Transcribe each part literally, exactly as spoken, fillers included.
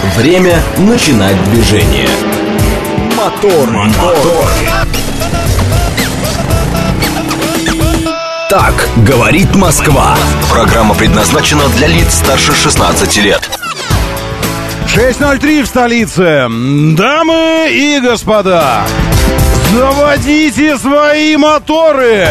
Время начинать движение. Мотор, мотор. Так говорит Москва. Программа предназначена для лиц старше шестнадцати лет. шесть ноль три в столице. Дамы и господа, заводите свои моторы.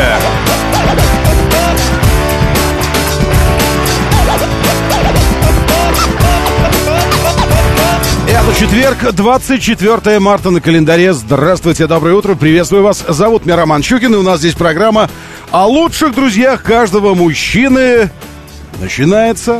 Это четверг, двадцать четвёртое марта на календаре. Здравствуйте, доброе утро, приветствую вас. Зовут меня Роман Щукин, и у нас здесь программа о лучших друзьях каждого мужчины. Начинается.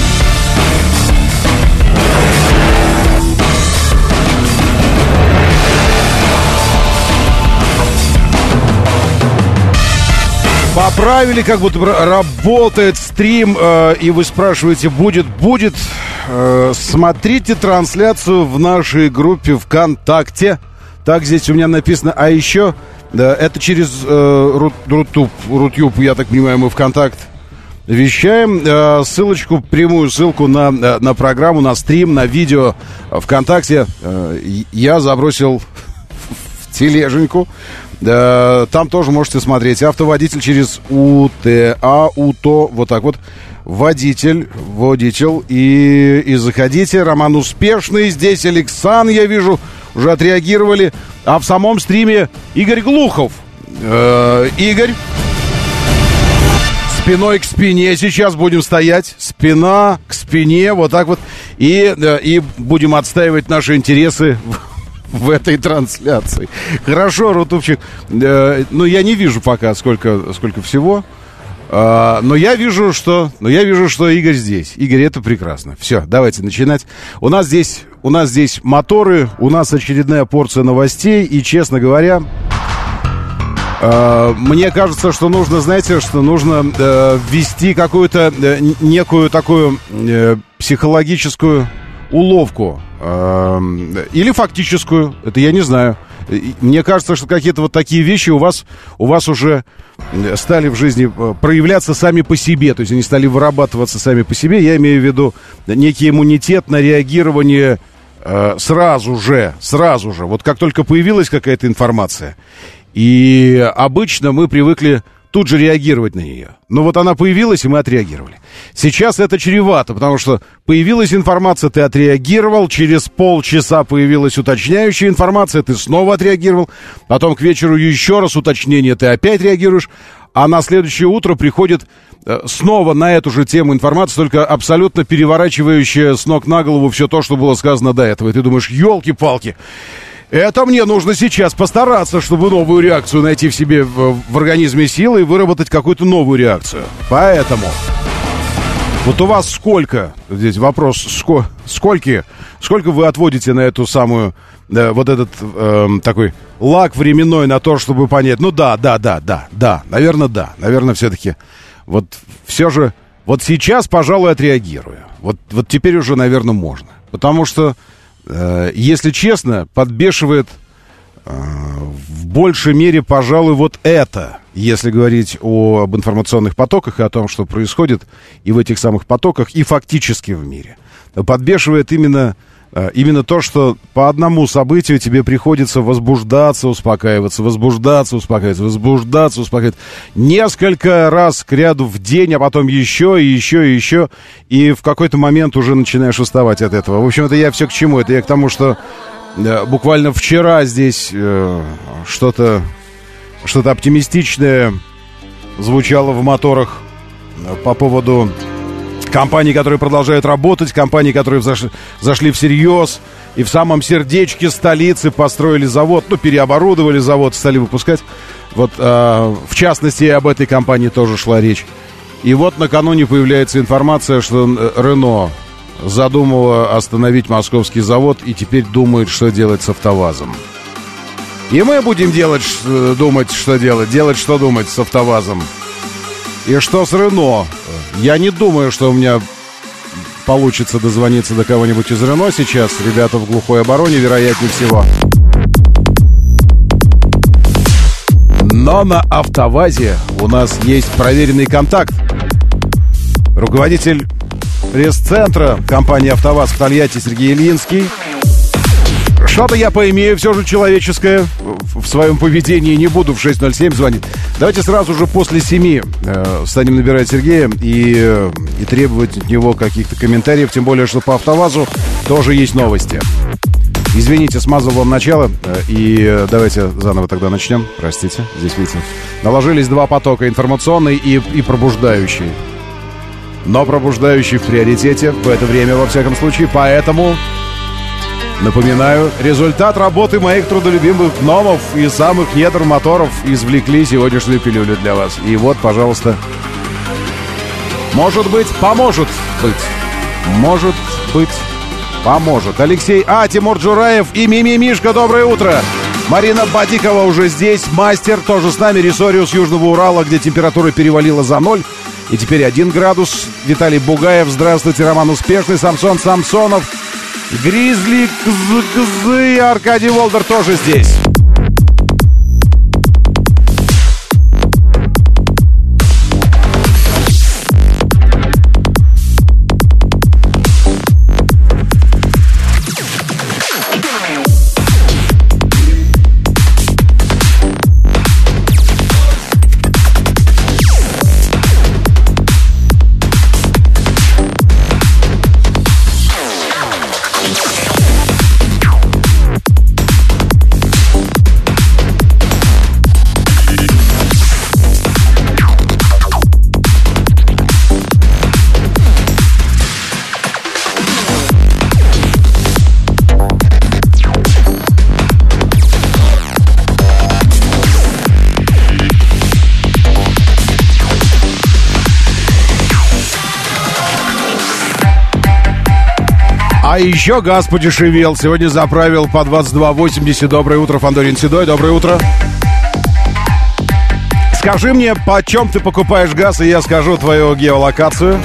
Поправили, как будто работает стрим, э, и вы спрашиваете, будет, будет. Э, смотрите трансляцию в нашей группе ВКонтакте. Так здесь у меня написано. А еще, да, это через э, Рутуб, Рутюб, я так понимаю, мы ВКонтакт вещаем. Э, ссылочку, прямую ссылку на, на программу, на стрим, на видео ВКонтакте э, я забросил в тележеньку. Да, там тоже можете смотреть. Автоводитель через УТА, УТО, вот так вот. Водитель, водитель. И, и заходите. Роман Успешный. Здесь Александр, я вижу, уже отреагировали. А в самом стриме Игорь Глухов. Э, Игорь. Спиной к спине сейчас будем стоять. Спина к спине, вот так вот. И, и будем отстаивать наши интересы в этой трансляции. Хорошо, Рутубчик. Э, ну, я не вижу пока, сколько, сколько всего. Э, но я вижу, что. Но я вижу, что Игорь здесь. Игорь, это прекрасно. Все, давайте начинать. У нас здесь, у нас здесь моторы, у нас очередная порция новостей. И, честно говоря, э, мне кажется, что нужно, знаете, что нужно э, ввести какую-то э, некую такую э, психологическую уловку. Или фактическую, это я не знаю. Мне кажется, что какие-то вот такие вещи у вас, у вас уже стали в жизни проявляться сами по себе. То есть они стали вырабатываться сами по себе. Я имею в виду некий иммунитет на реагирование э, сразу же, сразу же. Вот как только появилась какая-то информация. И обычно мы привыкли тут же реагировать на нее. Но вот она появилась, и мы отреагировали. Сейчас это чревато, потому что появилась информация, ты отреагировал, через полчаса появилась уточняющая информация, ты снова отреагировал, потом к вечеру еще раз уточнение, ты опять реагируешь, а на следующее утро приходит э, снова на эту же тему информация, только абсолютно переворачивающая с ног на голову все то, что было сказано до этого. И ты думаешь, елки-палки, это мне нужно сейчас постараться, чтобы новую реакцию найти в себе, в, в организме силы и выработать какую-то новую реакцию. Поэтому вот у вас сколько, здесь вопрос, ско, сколько, сколько вы отводите на эту самую, да, вот этот э, такой лаг временной на то, чтобы понять, ну да, да, да, да, да, наверное, да, наверное, все-таки вот все же, вот сейчас, пожалуй, отреагирую. Вот, вот теперь уже, наверное, можно. Потому что, если честно, подбешивает э, в большей мере, пожалуй, вот это, если говорить о, об информационных потоках и о том, что происходит и в этих самых потоках, и фактически в мире. Подбешивает именно, э, именно то, что по одному событию тебе приходится возбуждаться, успокаиваться, возбуждаться, успокаиваться, возбуждаться, успокаиваться. Несколько раз к ряду в день, а потом еще и еще и еще. И в какой-то момент уже начинаешь уставать от этого. В общем, это я все к чему? Это я к тому, что э, буквально вчера здесь э, что-то, что-то оптимистичное звучало в моторах э, по поводу компаний, которые продолжают работать, компаний, которые взошли, зашли всерьез и в самом сердечке столицы построили завод, ну, переоборудовали завод, стали выпускать. Вот, э, в частности, об этой компании тоже шла речь. И вот накануне появляется информация, что Рено задумала остановить московский завод и теперь думает, что делать с АвтоВАЗом. И мы будем делать, думать, что делать, делать, что думать с АвтоВАЗом. И что с Рено? Я не думаю, что у меня получится дозвониться до кого-нибудь из Рено сейчас. Ребята в глухой обороне, вероятнее всего. Но на АвтоВАЗе у нас есть проверенный контакт. Руководитель пресс-центра компании «АвтоВАЗ» в Тольятти Сергей Ильинский. Что-то я поимею все же человеческое в своем поведении. Не буду в шесть ноль семь звонить. Давайте сразу же после семи э, станем набирать Сергея и, э, и требовать от него каких-то комментариев. Тем более, что по «АвтоВАЗу» тоже есть новости. Извините, смазал вам начало. Э, и э, давайте заново тогда начнем. Простите, здесь, видите, наложились два потока. Информационный и, и пробуждающий. Но пробуждающий в приоритете в это время, во всяком случае. Поэтому... Напоминаю, результат работы моих трудолюбимых гномов и самых недр моторов извлекли сегодняшнюю пилюлю для вас. И вот, пожалуйста, может быть, поможет быть. Может быть, поможет. Алексей А, Тимур Джураев и Мими Мишка, доброе утро. Марина Бадикова уже здесь, мастер, тоже с нами. Ресориус Южного Урала, где температура перевалила за ноль. И теперь один градус. Виталий Бугаев, здравствуйте. Роман Успешный, Самсон Самсонов. Гризли, Кз-Кзы, Аркадий Волдер тоже здесь. А еще газ подешевел. Сегодня заправил по двадцать два восемьдесят. Доброе утро, Фандорин Седой. Доброе утро. Скажи мне, по чем ты покупаешь газ, и я скажу твою геолокацию.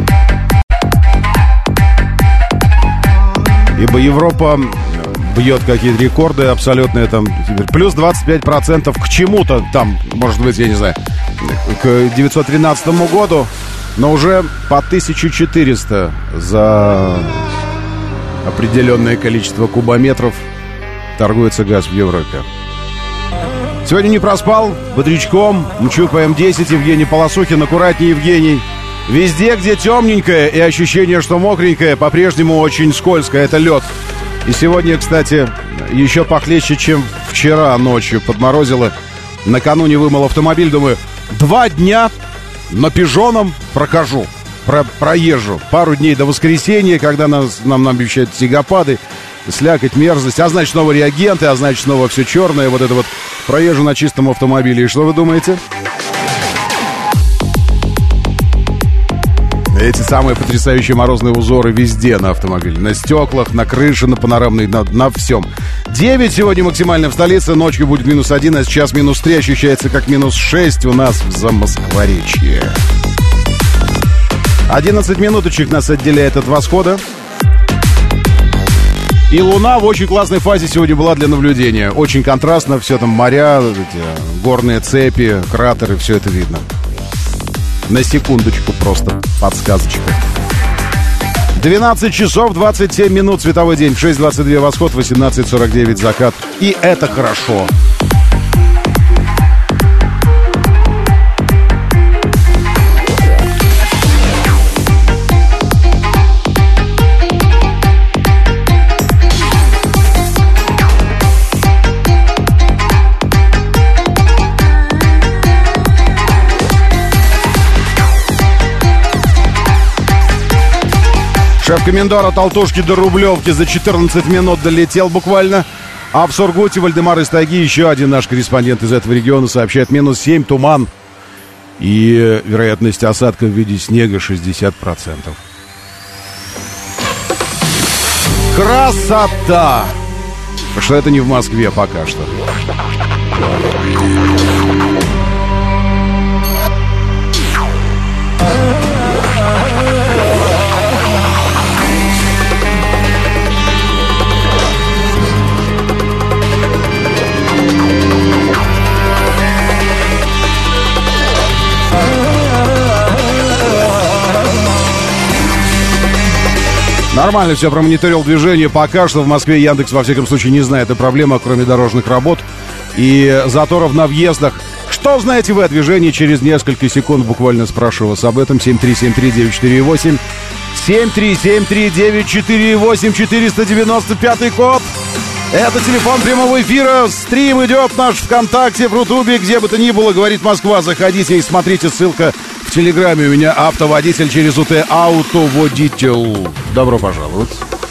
Ибо Европа бьет какие-то рекорды абсолютные. Там плюс двадцать пять процентов к чему-то там, может быть, я не знаю, к девятьсот тринадцатому году. Но уже по тысяча четыреста за... определенное количество кубометров торгуется газ в Европе. Сегодня не проспал, бодрячком, мчу по эм десять, Евгений Полосухин, аккуратнее, Евгений. Везде, где темненькое и ощущение, что мокренькое, по-прежнему очень скользко, это лед. И сегодня, кстати, еще похлеще, чем вчера ночью подморозило. Накануне вымыл автомобиль, думаю, два дня на пижоном прохожу. Про, проезжу пару дней до воскресенья, когда нас, нам, нам обещают снегопады, слякоть, мерзость, а значит снова реагенты, а значит снова все черное, вот это вот проезжу на чистом автомобиле. И что вы думаете? Эти самые потрясающие морозные узоры везде на автомобиле. На стеклах, на крыше, на панорамной, на, на всем. девять сегодня максимально в столице, ночью будет минус один, а сейчас минус три, ощущается как минус шесть у нас в Замоскворечье. одиннадцать минуточек нас отделяет от восхода. И Луна в очень классной фазе сегодня была для наблюдения. Очень контрастно, все там моря, эти горные цепи, кратеры, все это видно. На секундочку просто подсказочка. двенадцать часов двадцать семь минут световой день. В шесть двадцать два восход, восемнадцать сорок девять закат. И это хорошо. Шеф-комендор от Алтушки до Рублевки за четырнадцать минут долетел буквально. А в Сургуте Вальдемар из Тайги, еще один наш корреспондент из этого региона, сообщает минус семь, туман. И вероятность осадка в виде снега шестьдесят процентов. Красота! Что это не в Москве пока что. Нормально все промониторил движение. Пока что в Москве Яндекс, во всяком случае, не знает о проблемах, кроме дорожных работ и заторов на въездах. Что знаете вы о движении? Через несколько секунд буквально спрошу вас об этом. семь три семь три девять четыре восемь. семь три семь три девять четыре восемь. четыреста девяносто пятый код. Это телефон прямого эфира. Стрим идет наш ВКонтакте, в Рутубе, где бы то ни было, говорит Москва. Заходите и смотрите, ссылка в Телеграме. У меня автоводитель через УТ Автоводитель. Добро пожаловать.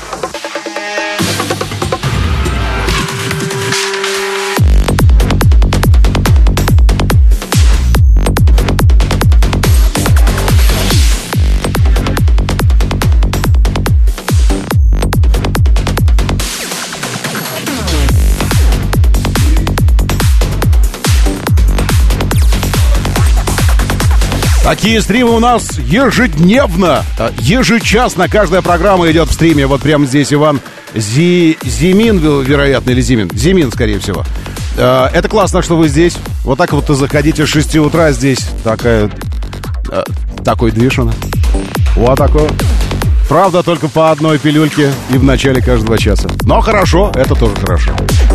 Такие стримы у нас ежедневно, ежечасно. Каждая программа идет в стриме. Вот прямо здесь Иван Зи... Зимин, вероятно, или Зимин. Зимин, скорее всего. Это классно, что вы здесь. Вот так вот заходите с шести утра. Здесь такая... Такой движ у нас. Вот такой. Правда, только по одной пилюльке и в начале каждого часа. Но хорошо, это тоже хорошо.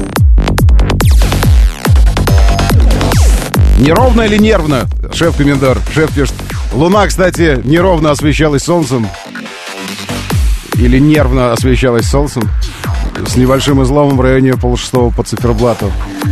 Неровно или нервно? Шеф-комендар, шеф пишет. Луна, кстати, неровно освещалась солнцем. Или нервно освещалась солнцем. С небольшим изломом в районе полшестого по циферблату.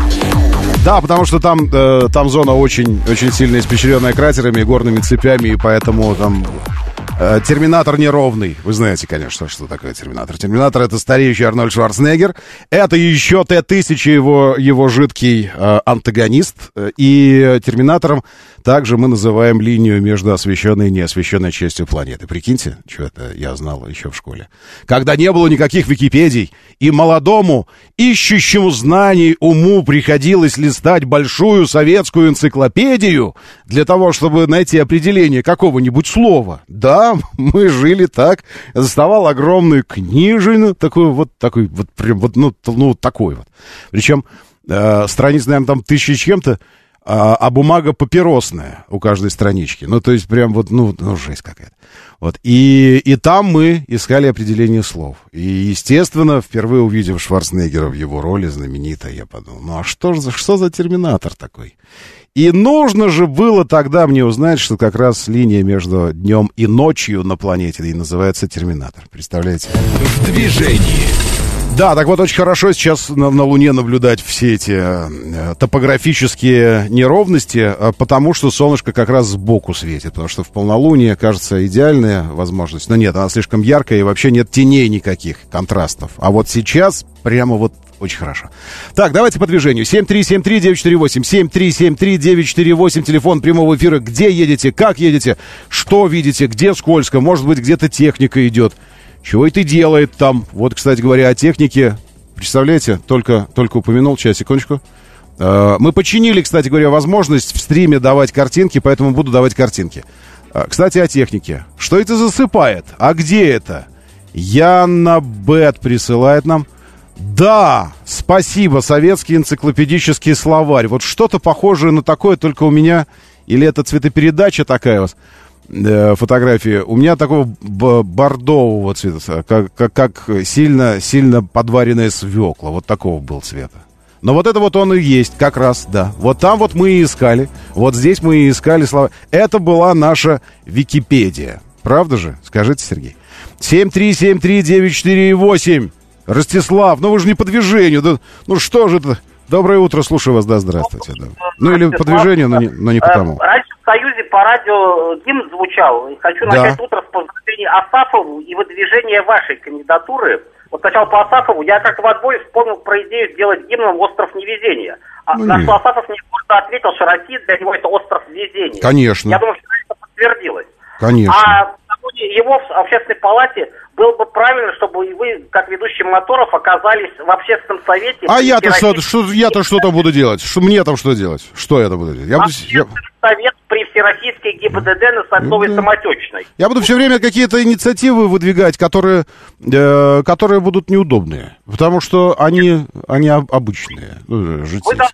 Да, потому что там, э, там зона очень, очень сильно испещренная кратерами, горными цепями. И поэтому там э, терминатор неровный. Вы знаете, конечно, что такое терминатор. Терминатор — это стареющий Арнольд Шварценеггер. Это еще Т тысяча, его, его жидкий э, антагонист. И терминатором также мы называем линию между освещенной и неосвещенной частью планеты. Прикиньте, что это я знал еще в школе. Когда не было никаких Википедий, и молодому, ищущему знаний уму приходилось листать большую советскую энциклопедию для того, чтобы найти определение какого-нибудь слова. Да, мы жили так. Доставал огромную книжину, такую вот, такой вот, прям вот, ну, ну такой вот. Причем э, страниц, наверное, там тысячи с чем-то, а, а бумага папиросная у каждой странички. Ну, то есть, прям вот, ну, ну жесть какая-то. Вот. И, и там мы искали определение слов. И, естественно, впервые увидев Шварценеггера в его роли знаменитой, я подумал, ну, а что же, что за терминатор такой? И нужно же было тогда мне узнать, что как раз линия между днем и ночью на планете и называется терминатор. Представляете? В движении. Да, так вот, очень хорошо сейчас на, на Луне наблюдать все эти э, топографические неровности, э, потому что солнышко как раз сбоку светит, потому что в полнолуние, кажется, идеальная возможность. Но нет, она слишком яркая, и вообще нет теней никаких, контрастов. А вот сейчас прямо вот очень хорошо. Так, давайте по движению. семь три семь три девять четыре восемь, семь три семь три девять четыре восемь, телефон прямого эфира. Где едете, как едете, что видите, где скользко, может быть, где-то техника идет. Чего это делает там? Вот, кстати говоря, о технике. Представляете, только, только упомянул, сейчас, секундочку. Э, мы починили, кстати говоря, возможность в стриме давать картинки, поэтому буду давать картинки. Э, кстати, о технике. Что это засыпает? А где это? Яна Бет присылает нам. Да, спасибо, советский энциклопедический словарь. Вот что-то похожее на такое, только у меня... Или это цветопередача такая у вас? Фотографии. У меня такого бордового цвета, как, как, как сильно, сильно подваренная свекла. Вот такого был цвета. Но вот это вот он и есть, как раз, да. Вот там вот мы и искали. Вот здесь мы и искали слова. Это была наша Википедия. Правда же? Скажите, Сергей. семь три семь три девять четыре восемь. Ростислав, ну вы же не по движению. Да, ну что же это? Доброе утро, слушаю вас, да, здравствуйте. Да. Ну или по движению, но не, но не потому. Раньше в Союзе по радио гимн звучал. Хочу да. начать утро с поздравления Асафову и выдвижения вашей кандидатуры. Вот сначала по Асафову. Я как в отборе вспомнил про идею сделать гимном «Остров невезения». А ну, на что Асафов мне просто ответил, что Россия для него это остров везения. Конечно. Я думаю, что это подтвердилось. Конечно. А его в общественной палате было бы правильно, чтобы вы, как ведущий Моторов, оказались в общественном совете. А я-то что, что, я-то что там буду делать? Что, мне там что делать? Что я там буду делать? Я буду, я... совет при Всероссийской ГИБДД на Садовой да. Самотечной. Я буду все время какие-то инициативы выдвигать, которые, э, которые будут неудобные. Потому что они, они обычные. Вы должны,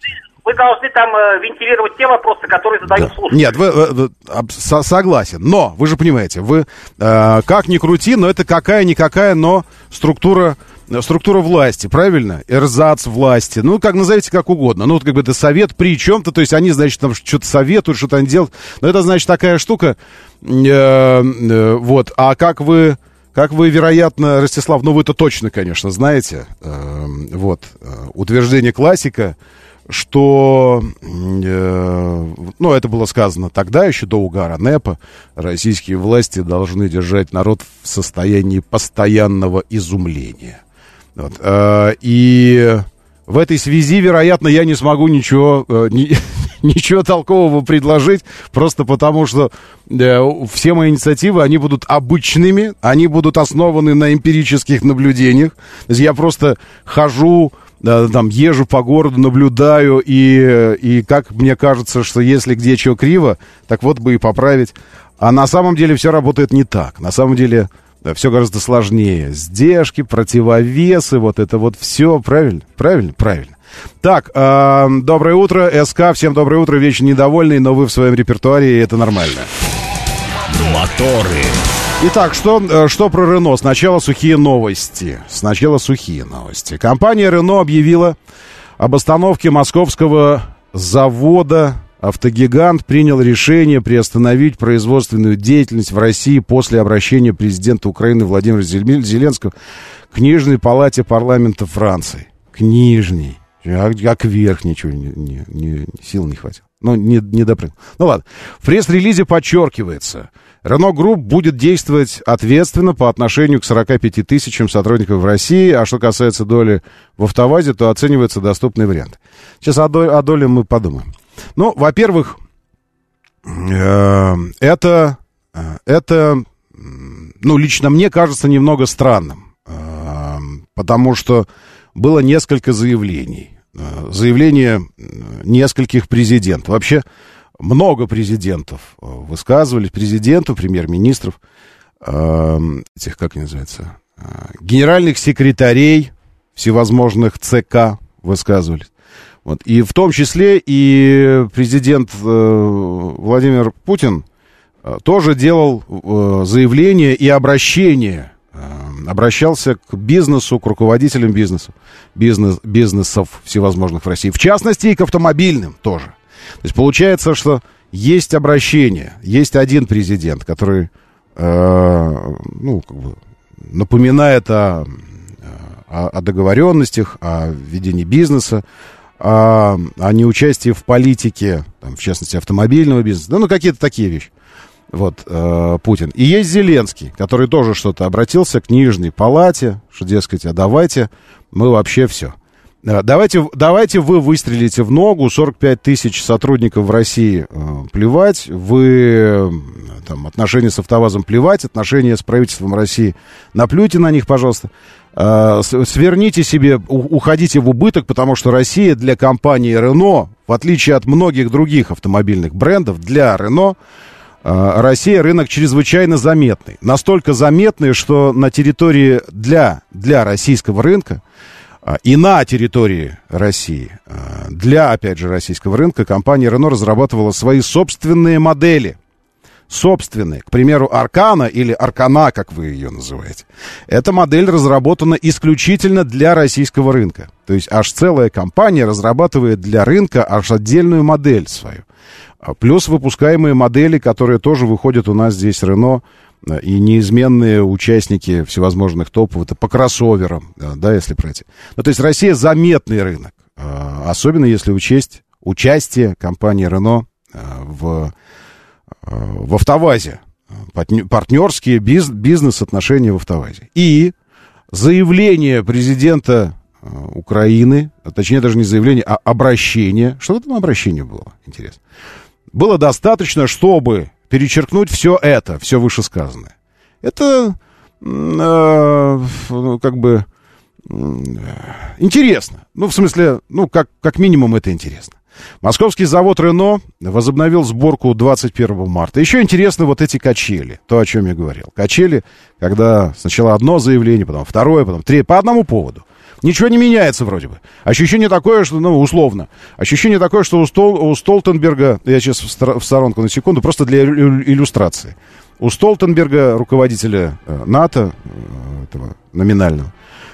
вы должны там э, вентилировать те вопросы, которые задают да. слушатели. Нет, вы, вы, вы со, согласен. Но, вы же понимаете, вы э, как ни крути, но это какая-никакая, но структура, структура власти, правильно? Эрзац власти. Ну, как назовите как угодно. Ну, вот как бы это совет при чем-то, то есть они, значит, там что-то советуют, что-то они делают. Но это, значит, такая штука. Э, э, вот. А как вы... Как вы, вероятно, Ростислав, ну вы-то точно, конечно, знаете, э, вот, э, утверждение классика, что, э, ну, это было сказано тогда, еще до угара НЭПа, российские власти должны держать народ в состоянии постоянного изумления. Вот, э, и в этой связи, вероятно, я не смогу ничего... Э, не, Ничего толкового предложить, просто потому что э, все мои инициативы, они будут обычными, они будут основаны на эмпирических наблюдениях. То есть я просто хожу, э, там, езжу по городу, наблюдаю, и, и как мне кажется, что если где чего криво, так вот бы и поправить. А на самом деле все работает не так. На самом деле да, все гораздо сложнее. Сдержки, противовесы, вот это вот все, правильно? Правильно? Правильно. Так, э, доброе утро, СК, всем доброе утро, вечно недовольный, но вы в своем репертуаре, и это нормально. Моторы. Итак, что, что про Рено? Сначала сухие новости. Сначала сухие новости. Компания Рено объявила об остановке московского завода. Автогигант принял решение приостановить производственную деятельность в России после обращения президента Украины Владимира Зеленского к Нижней палате парламента Франции. К Нижней. А, а к верхней ничего, не, не, не, сил не хватило. Ну, не, не допрыгнул. Ну, ладно. В пресс-релизе подчеркивается, Renault Group будет действовать ответственно по отношению к сорока пяти тысячам сотрудников в России, а что касается доли в АвтоВАЗе, то оценивается доступный вариант. Сейчас о, доле, о доле мы подумаем. Ну, во-первых, э, это, это, ну, лично мне кажется немного странным, э, потому что было несколько заявлений. Заявления нескольких президентов. Вообще много президентов высказывались. Президентов, премьер-министров, э, этих, как они называются, э, генеральных секретарей всевозможных ЦК высказывались. Вот. И в том числе и президент э, Владимир Путин э, тоже делал э, заявления и обращения. Обращался к бизнесу, к руководителям бизнеса, бизнес, бизнесов всевозможных в России, в частности и к автомобильным тоже. То есть получается, что есть обращение, есть один президент, который э, ну, как бы напоминает о, о, о договоренностях, о ведении бизнеса, о, о неучастии в политике, там, в частности автомобильного бизнеса, ну, ну какие-то такие вещи. Вот, э, Путин. И есть Зеленский, который тоже что-то обратился к Нижней палате, что, дескать, а давайте мы вообще все. Давайте, давайте вы выстрелите в ногу, сорок пять тысяч сотрудников в России э, плевать, вы, там, отношения с АвтоВАЗом плевать, отношения с правительством России наплюйте на них, пожалуйста. Э, сверните себе, у, уходите в убыток, потому что Россия для компании Renault, в отличие от многих других автомобильных брендов, для Renault Россия рынок чрезвычайно заметный. Настолько заметный, что на территории для, для российского рынка и на территории России для, опять же, российского рынка компания Renault разрабатывала свои собственные модели. Собственные. К примеру, Аркана или Аркана, как вы ее называете. Эта модель разработана исключительно для российского рынка. То есть аж целая компания разрабатывает для рынка аж отдельную модель свою. Плюс выпускаемые модели, которые тоже выходят у нас здесь Renault, и неизменные участники всевозможных топов, это по кроссоверам, да, если пройти. Ну, то есть Россия заметный рынок, особенно если учесть участие компании Renault в, в АвтоВАЗе, партнерские биз, бизнес-отношения в АвтоВАЗе. И заявление президента Украины, точнее даже не заявление, а обращение, что там обращение было, интересно, было достаточно, чтобы перечеркнуть все это, все вышесказанное. Это, э, ну, как бы, э, интересно. Ну, в смысле, ну, как, как минимум это интересно. Московский завод «Рено» возобновил сборку двадцать первого марта. Еще интересно вот эти качели, то, о чем я говорил. Качели, когда сначала одно заявление, потом второе, потом третье, по одному поводу. Ничего не меняется вроде бы. Ощущение такое, что, ну, условно, ощущение такое, что у, Стол, у Столтенберга, я сейчас в, стор, в сторонку на секунду, просто для иллюстрации. У Столтенберга, руководителя э, НАТО, э, этого номинального,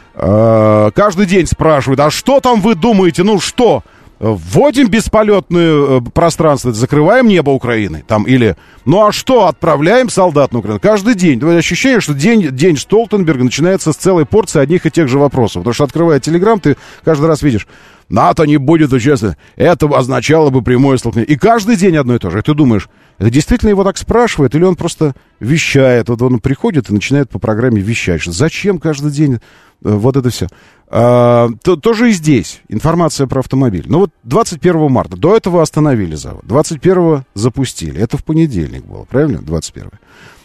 э, каждый день спрашивают, а что там вы думаете, ну что? Вводим бесполетное пространство, закрываем небо Украины. Там, или, ну а что, отправляем солдат на Украину? Каждый день. Ощущение, что день, день Столтенберга начинается с целой порции одних и тех же вопросов. Потому что, открывая Телеграм, ты каждый раз видишь, НАТО не будет участвовать. Это означало бы прямое столкновение. И каждый день одно и то же. И ты думаешь, это действительно его так спрашивает, или он просто вещает? Вот он приходит и начинает по программе вещать. Что зачем каждый день вот это все? А, то, тоже и здесь информация про автомобиль. Ну вот двадцать первого марта, до этого остановили завод, двадцать первого запустили, это в понедельник было, правильно, двадцать первого.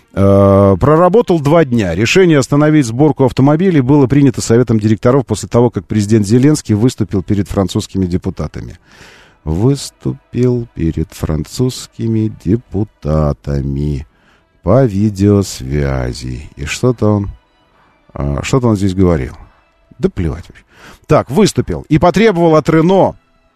А, проработал два дня, решение остановить сборку автомобилей было принято Советом директоров после того, как президент Зеленский выступил перед французскими депутатами. Выступил перед французскими депутатами по видеосвязи. И что-то он, а, что-то он здесь говорил. Да плевать вообще. Так, выступил и потребовал от Рено,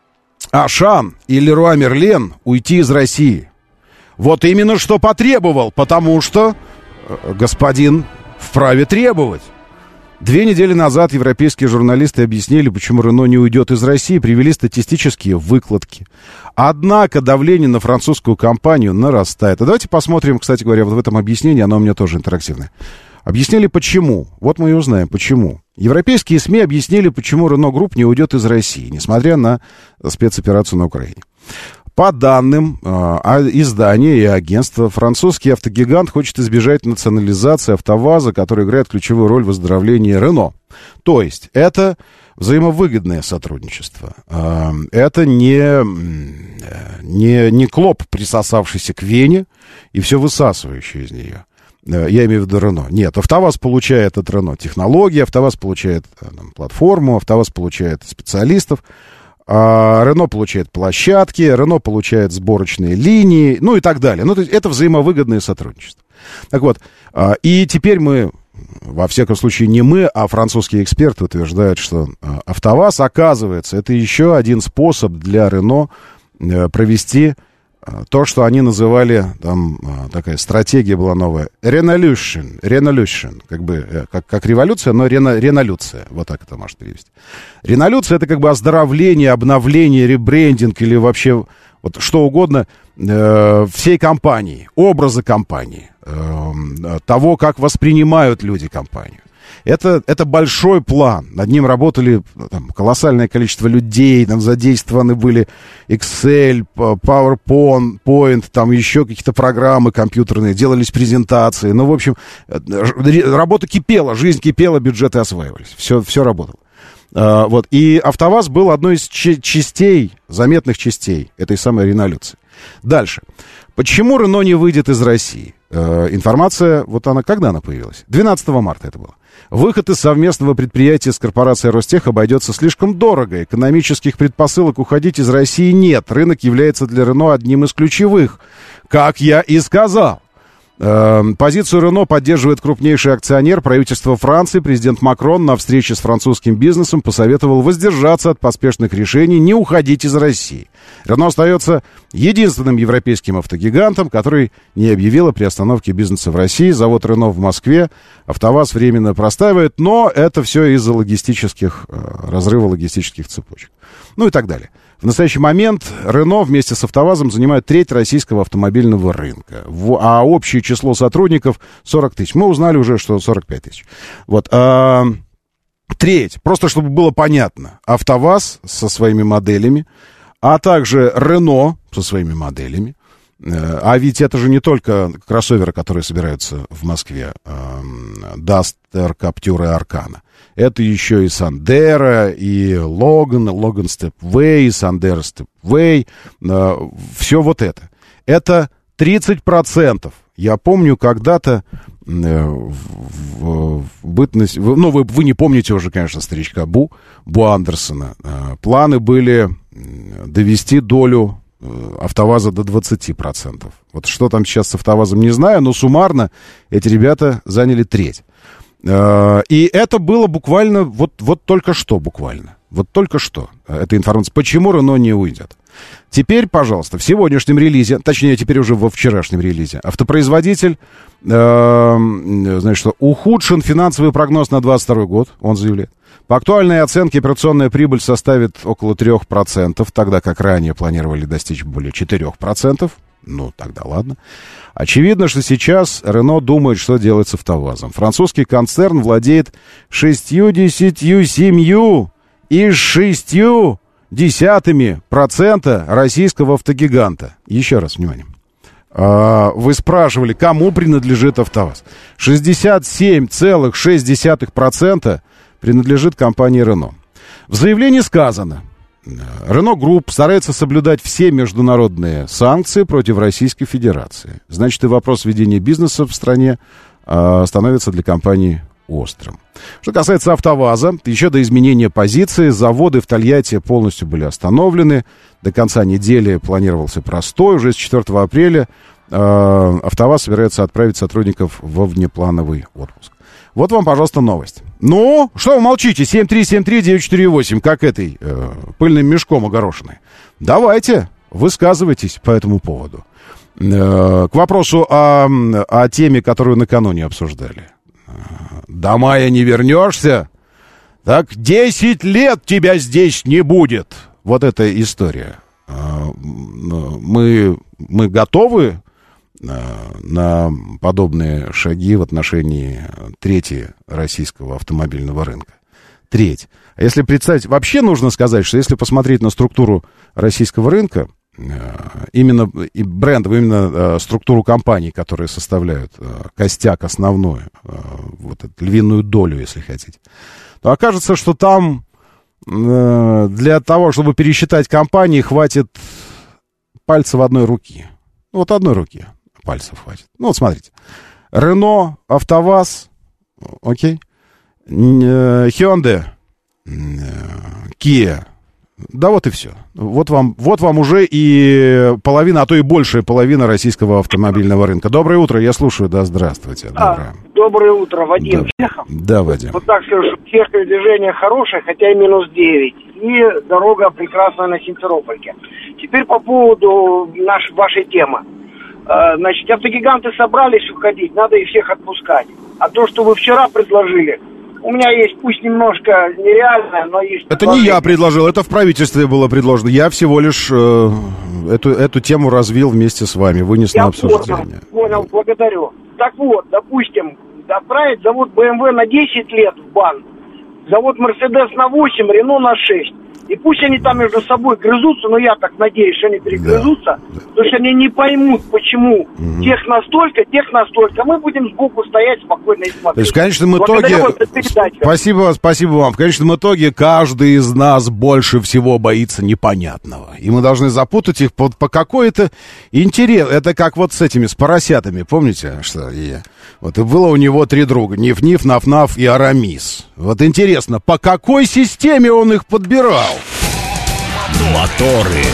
Ашан и Леруа Мерлен уйти из России. Вот именно что потребовал, потому что э, господин вправе требовать. Две недели назад европейские журналисты объяснили, почему Рено не уйдет из России, привели статистические выкладки. Однако давление на французскую компанию нарастает. А давайте посмотрим, кстати говоря, вот в этом объяснении, оно у меня тоже интерактивное. Объяснили, почему. Вот мы и узнаем, почему. Европейские СМИ объяснили, почему Renault Group не уйдет из России, несмотря на спецоперацию на Украине. По данным э, издания и агентства, французский автогигант хочет избежать национализации АвтоВАЗа, который играет ключевую роль в выздоровлении Renault. То есть это взаимовыгодное сотрудничество. Э, это не, не, не клоп, присосавшийся к вене и все высасывающее из нее. Я имею в виду Renault. Нет, АвтоВАЗ получает от Renault технологии, АвтоВАЗ получает там, платформу, АвтоВАЗ получает специалистов, а Renault получает площадки, Renault получает сборочные линии, ну и так далее. Ну, то есть это взаимовыгодное сотрудничество. Так вот, и теперь мы, во всяком случае не мы, а французские эксперты утверждают, что АвтоВАЗ, оказывается, это еще один способ для Renault провести то, что они называли, там такая стратегия была новая, Renaulution, Renaulution, как бы, как, как революция, но рена, ренолюция, вот так это может перевести. Ренолюция — это как бы оздоровление, обновление, ребрендинг или вообще вот что угодно э, всей компании, образа компании, э, того, как воспринимают люди компанию. Это, это большой план. Над ним работали там, колоссальное количество людей, там задействованы были Excel, PowerPoint, Point, там еще какие-то программы компьютерные, делались презентации. Ну, в общем, работа кипела, жизнь кипела, бюджеты осваивались. Все, все работало. А, вот. И АвтоВАЗ был одной из ч- частей, заметных частей этой самой ренолюции. Дальше. Почему Renault не выйдет из России? Э, информация, вот она, когда она появилась? двенадцатого марта это было. Выход из совместного предприятия с корпорацией Ростех обойдется слишком дорого. Экономических предпосылок уходить из России нет. Рынок является для Renault одним из ключевых. Как я и сказал. Позицию Renault поддерживает крупнейший акционер правительства Франции. Президент Макрон на встрече с французским бизнесом посоветовал воздержаться от поспешных решений, не уходить из России. Renault остается единственным европейским автогигантом, который не объявил о приостановке бизнеса в России. Завод Renault в Москве АвтоВАЗ временно простаивает, но это все из-за логистических, разрыва логистических цепочек. Ну и так далее. В настоящий момент Renault вместе с АвтоВАЗом занимают треть российского автомобильного рынка, а общее число сотрудников сорок тысяч. Мы узнали уже, что сорок пять тысяч. Вот, а, треть, просто чтобы было понятно, АвтоВАЗ со своими моделями, а также Renault со своими моделями. А ведь это же не только кроссоверы, которые собираются в Москве, Duster, Captur и Arcana. Это еще и Sandero, и Logan, Logan Stepway, Sandero Stepway. Все вот это. Это тридцать процентов. Я помню, когда-то в, в бытность... Ну, вы, вы не помните уже, конечно, старичка Бу, Бу Андерсона. Планы были довести долю АвтоВАЗа до двадцати процентов. Вот что там сейчас с АвтоВАЗом, не знаю, но суммарно эти ребята заняли треть. И это было буквально, вот, вот только что буквально. Вот только что эта информация. Почему Рено не уйдет? Теперь, пожалуйста, в сегодняшнем релизе, точнее, теперь уже во вчерашнем релизе, автопроизводитель, э, значит, что ухудшен финансовый прогноз на двадцать второй год, он заявляет. По актуальной оценке операционная прибыль составит около трех процентов, тогда как ранее планировали достичь более четырёх процентов. Ну, тогда ладно. Очевидно, что сейчас Рено думает, что делать с АвтоВАЗом. Французский концерн владеет шестьюдесятью семью из шестью десятыми процента российского автогиганта. Еще раз, внимание. Вы спрашивали, кому принадлежит АвтоВАЗ. шестьдесят семь целых шесть десятых процента принадлежит компании Рено. В заявлении сказано, Рено Групп старается соблюдать все международные санкции против Российской Федерации. Значит, и вопрос ведения бизнеса в стране э, становится для компании острым. Что касается АвтоВАЗа, еще до изменения позиции заводы в Тольятти полностью были остановлены. До конца недели планировался простой. Уже с четвёртого апреля э, АвтоВАЗ собирается отправить сотрудников во внеплановый отпуск. Вот вам, пожалуйста, новость. Ну, что вы молчите? семь три семь три девять четыре восемь, как этой э, пыльным мешком огорошенной. Давайте, высказывайтесь по этому поводу. Э, к вопросу о, о теме, которую накануне обсуждали. До мая не вернешься? Так десять лет тебя здесь не будет. Вот эта история. Э, мы, мы готовы на подобные шаги в отношении трети российского автомобильного рынка. Треть. А если представить, вообще нужно сказать, что если посмотреть на структуру российского рынка, именно и брендов, именно структуру компаний, которые составляют костяк основной, вот эту львиную долю, если хотите, то окажется, что там для того, чтобы пересчитать компании, хватит пальцев одной руки. Вот одной руки пальцев хватит. Ну, вот смотрите. Рено, АвтоВАЗ, окей. Hyundai, Kia. Да вот и все. Вот вам, вот вам уже и половина, а то и большая половина российского автомобильного рынка. Доброе утро, я слушаю. Да, здравствуйте. Доброе, а, доброе утро, Вадим. Да, да, Вадим. Вот так скажу, техника движения хорошая, хотя и минус девять. И дорога прекрасная на Симферопольке. Теперь по поводу наш, вашей темы. Значит, автогиганты собрались уходить, надо их всех отпускать. А то, что вы вчера предложили, у меня есть, пусть немножко нереальное, но есть... Это не я предложил, это в правительстве было предложено. Я всего лишь э, эту, эту тему развил вместе с вами, вынес я на обсуждение. Понял, понял, благодарю. Так вот, допустим, отправить завод бэ эм вэ на десять лет в бан, завод Мерседес на восемь, Рено на шесть. И пусть они там между собой грызутся, но я так надеюсь, что они перегрызутся, да. Потому что они не поймут, почему угу. тех настолько, тех настолько. Мы будем сбоку стоять спокойно и смотреть. То есть в конечном итоге... Спасибо, спасибо вам. В конечном итоге каждый из нас больше всего боится непонятного. И мы должны запутать их по, по какой-то интерес. Это как вот с этими, с поросятами, помните? Что я... Вот и было у него три друга. Ниф-Ниф, Наф-Наф и Арамис. Вот интересно, по какой системе он их подбирал? Моторы.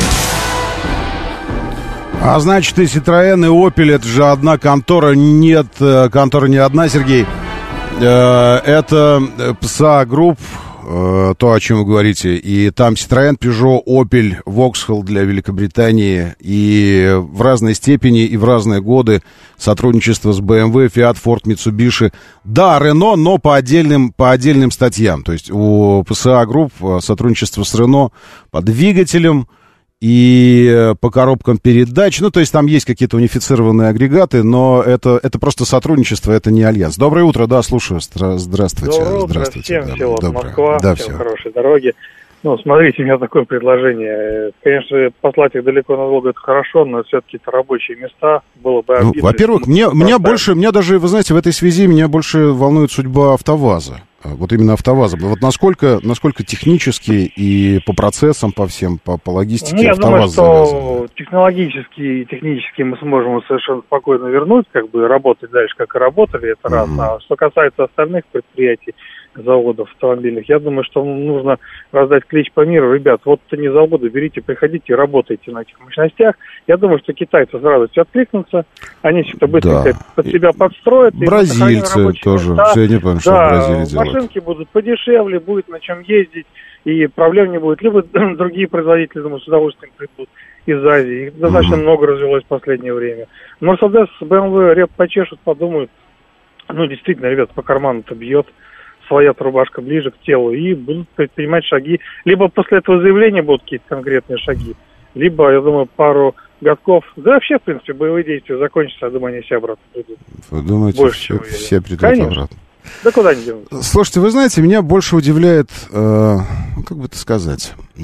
А значит, и Citroёn, и Opel, это же одна контора. Нет, контора не одна, Сергей. Это пэ эс а Group, то, о чем вы говорите. И там Citroёn, Peugeot, Opel, Vauxhall для Великобритании. И в разной степени и в разные годы сотрудничество с бэ эм вэ, Fiat, Ford, Mitsubishi. Да, Renault, но по отдельным, по отдельным статьям. То есть у пэ эс а Group сотрудничество с Renault по двигателям и по коробкам передач. Ну, то есть там есть какие-то унифицированные агрегаты, но это, это просто сотрудничество, это не альянс. Доброе утро, да, слушаю. Здравствуйте. Доброе утро Здравствуйте. всем, да, всего доброе. Москва, да, всем все. хорошей дороги. Ну, смотрите, у меня такое предложение. Конечно, послать их далеко на Волгу, это хорошо, но все-таки это рабочие места, было бы обидно. Ну, во-первых, мне, меня больше, меня даже, вы знаете, в этой связи меня больше волнует судьба АвтоВАЗа. Вот именно АвтоВАЗа. Вот насколько, насколько технически и по процессам, по всем, по, по логистике ну, я АвтоВАЗ думаю, что завязан. технологически и технически мы сможем совершенно спокойно вернуть, как бы работать дальше, как и работали, это раз. А что касается остальных предприятий, заводов автомобильных. Я думаю, что нужно раздать клич по миру. Ребят, вот это не заводы, берите, приходите и работайте на этих мощностях. Я думаю, что китайцы с радостью откликнутся. Они все это быстренько да. под себя подстроят. Бразильцы тоже. Все не помню, что да, Бразилия делает. Машинки будут подешевле, будет на чем ездить, и проблем не будет. Либо другие производители, думаю, с удовольствием придут из Азии. Их достаточно mm-hmm. много развелось в последнее время. Мерседес, бэ эм вэ реп почешут, подумают. Ну, действительно, ребят, по карману-то бьет. Своя рубашка ближе к телу, и будут предпринимать шаги. Либо после этого заявления будут какие-то конкретные шаги, либо, я думаю, пару годков, да вообще, в принципе, боевые действия закончатся, я думаю, они все обратно придут. Вы думаете, больше, все, все придут Конечно. обратно? Да куда они денутся? Слушайте, вы знаете, меня больше удивляет, э, как бы это сказать, э,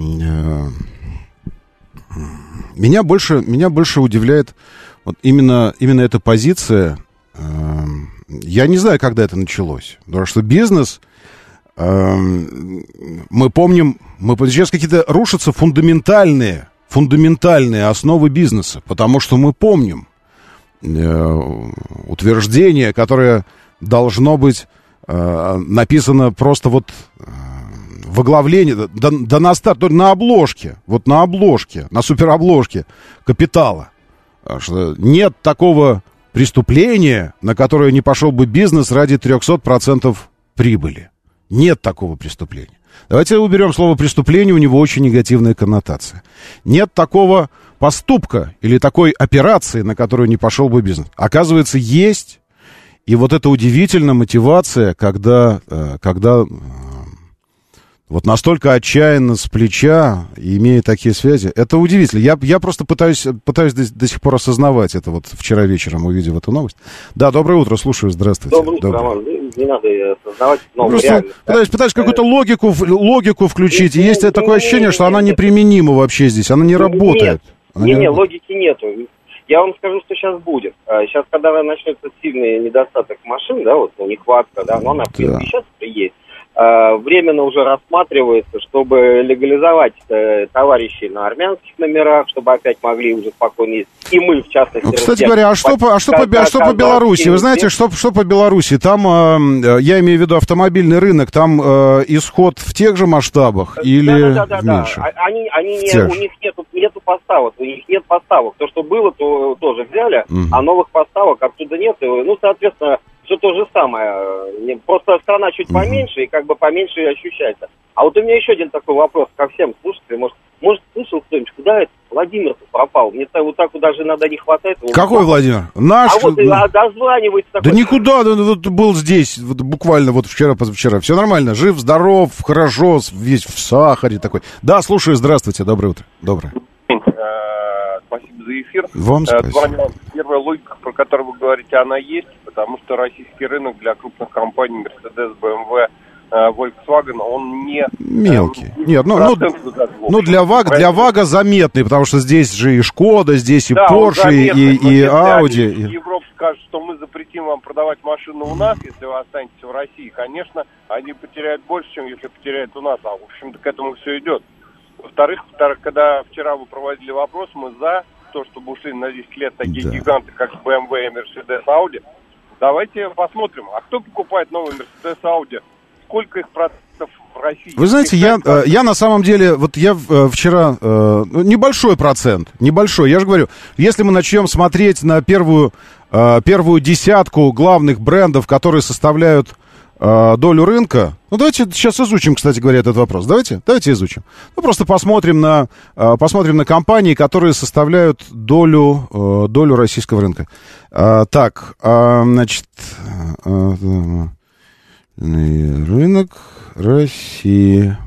меня больше, меня больше удивляет вот именно, именно эта позиция. э, Я не знаю, когда это началось, потому что бизнес, э, мы помним, мы, сейчас какие-то рушатся фундаментальные, фундаментальные основы бизнеса, потому что мы помним э, утверждение, которое должно быть э, написано просто вот э, в оглавлении, да, да на старт, на обложке, вот на обложке, на суперобложке «Капитала», что нет такого преступление, на которое не пошел бы бизнес ради триста процентов прибыли. Нет такого преступления. Давайте уберем слово «преступление», у него очень негативная коннотация. Нет такого поступка или такой операции, на которую не пошел бы бизнес. Оказывается, есть. И вот это удивительная мотивация, когда, когда вот настолько отчаянно с плеча, имея такие связи, это удивительно. Я, я просто пытаюсь, пытаюсь до, до сих пор осознавать это, вот вчера вечером увидев эту новость. Да, доброе утро, слушаю, здравствуйте. Доброе утро, Роман, не надо осознавать новую реальность. Пытаюсь, пытаюсь какую-то логику, логику включить, и есть не, такое не, ощущение, не, что не, она неприменима вообще здесь, она не работает. Нет, не, не, логики нету. Я вам скажу, что сейчас будет. Сейчас, когда начнется сильный недостаток машин, да, вот нехватка, да, но она, в принципе, да. сейчас есть. Временно уже рассматривается, чтобы легализовать э, товарищей на армянских номерах, чтобы опять могли уже спокойно ездить. И мы, в частности... Ну, кстати говоря, а что, по, а что, по, а что по Беларуси? Вы знаете, что, что по Беларуси? Там, э, я имею в виду автомобильный рынок, там э, исход в тех же масштабах или да, да, да, в меньше? Да. Они, они не, у них нету, нету поставок, у них нет поставок. То, что было, то тоже взяли, угу. а новых поставок оттуда нет. Ну, соответственно... Все то же самое. Просто страна чуть поменьше, и как бы поменьше и ощущается. А вот у меня еще один такой вопрос ко всем слушателям. Может, может слышал кто-нибудь, куда это Владимир пропал? Мне вот так вот даже иногда не хватает. Какой вот, Владимир? Наш? А вот а, дозванивается такой. Да никуда, да, вот был здесь, вот, буквально вот вчера, позавчера. Все нормально, жив, здоров, хорошо, весь в сахаре такой. Да, слушаю, здравствуйте, доброе утро. Доброе. Спасибо за эфир. Вам спасибо. Первая логика, про которую вы говорите, она есть, потому что российский рынок для крупных компаний Mercedes, бэ эм вэ, Volkswagen, он не... Мелкий. Э, Нет, ну, ну, ну для, ВАГ, для ВАГа заметный, потому что здесь же и Шкода, здесь и да, Porsche, и, и Audi. И... Европа скажет, что мы запретим вам продавать машину у нас, если вы останетесь в России, конечно, они потеряют больше, чем если потеряют у нас, а в общем-то к этому все идет. Во-вторых, когда вчера вы проводили вопрос, мы за то, чтобы ушли на десять лет такие да. гиганты, как бэ эм вэ и Mercedes, Audi. Давайте посмотрим, а кто покупает новый Mercedes, Audi? Сколько их процентов в России? Вы знаете, я, я на самом деле, вот я вчера, небольшой процент, небольшой, я же говорю, если мы начнем смотреть на первую, первую десятку главных брендов, которые составляют долю рынка. Ну, давайте сейчас изучим, кстати говоря, этот вопрос. Давайте, давайте изучим. Ну, просто посмотрим на, посмотрим на компании, которые составляют долю, долю российского рынка. Так, значит, рынок России.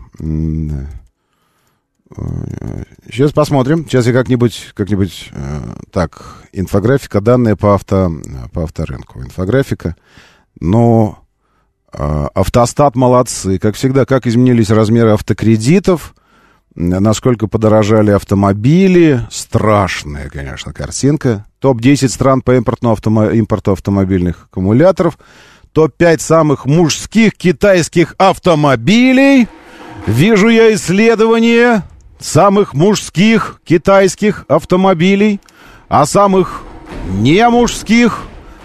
Сейчас посмотрим. Сейчас я как-нибудь, как-нибудь, так, инфографика, данные по авто, по авторынку. Инфографика, но... Автостат молодцы. Как всегда, как изменились размеры автокредитов, насколько подорожали автомобили. Страшная, конечно, картинка. топ десять стран по импорту, автомо... импорту автомобильных аккумуляторов. топ пять самых мужских китайских автомобилей. Вижу я исследование самых мужских китайских автомобилей. А самых не мужских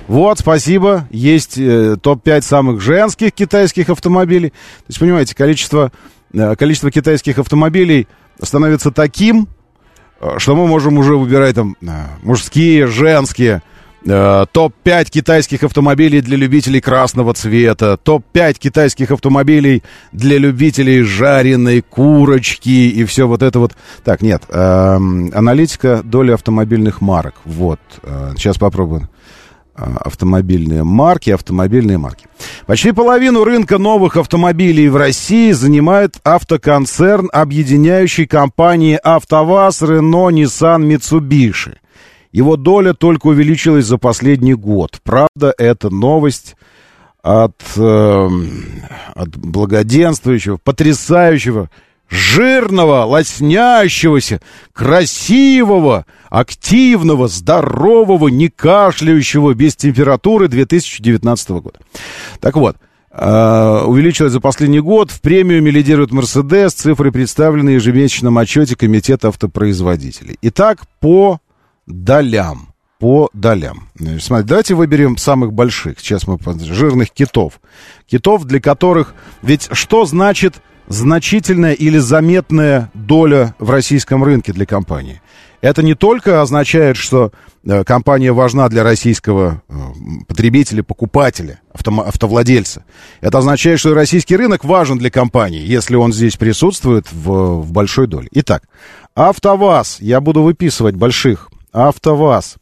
Вот, спасибо. Есть э, топ пять самых женских китайских автомобилей. То есть, понимаете, количество, э, количество китайских автомобилей становится таким, э, что мы можем уже выбирать там э, мужские, женские. Э, топ пять китайских автомобилей для любителей красного цвета. топ пять китайских автомобилей для любителей жареной курочки и все вот это вот. Так, нет. Э, аналитика доли автомобильных марок. Вот. Э, сейчас попробуем. Автомобильные марки, автомобильные марки. Почти половину рынка новых автомобилей в России занимает автоконцерн, объединяющий компании АвтоВАЗ, Рено, Ниссан, Митсубиши. Его доля только увеличилась за последний год. Правда, это новость от, э, от благоденствующего, потрясающего, жирного, лоснящегося, красивого, активного, здорового, не кашляющего, без температуры две тысячи девятнадцатого года. Так вот, э, увеличилась за последний год. В премиуме лидирует Мерседес. Цифры представлены в ежемесячном отчете Комитета автопроизводителей. Итак, по долям. По долям. Смотрите, давайте выберем самых больших. Сейчас мы... Жирных китов. Китов, для которых... Ведь что значит... значительная или заметная доля в российском рынке для компании. Это не только означает, что э, компания важна для российского э, потребителя, покупателя, авто, автовладельца. Это означает, что российский рынок важен для компании, если он здесь присутствует в, в большой доле. Итак, АвтоВАЗ, я буду выписывать больших. АвтоВАЗ.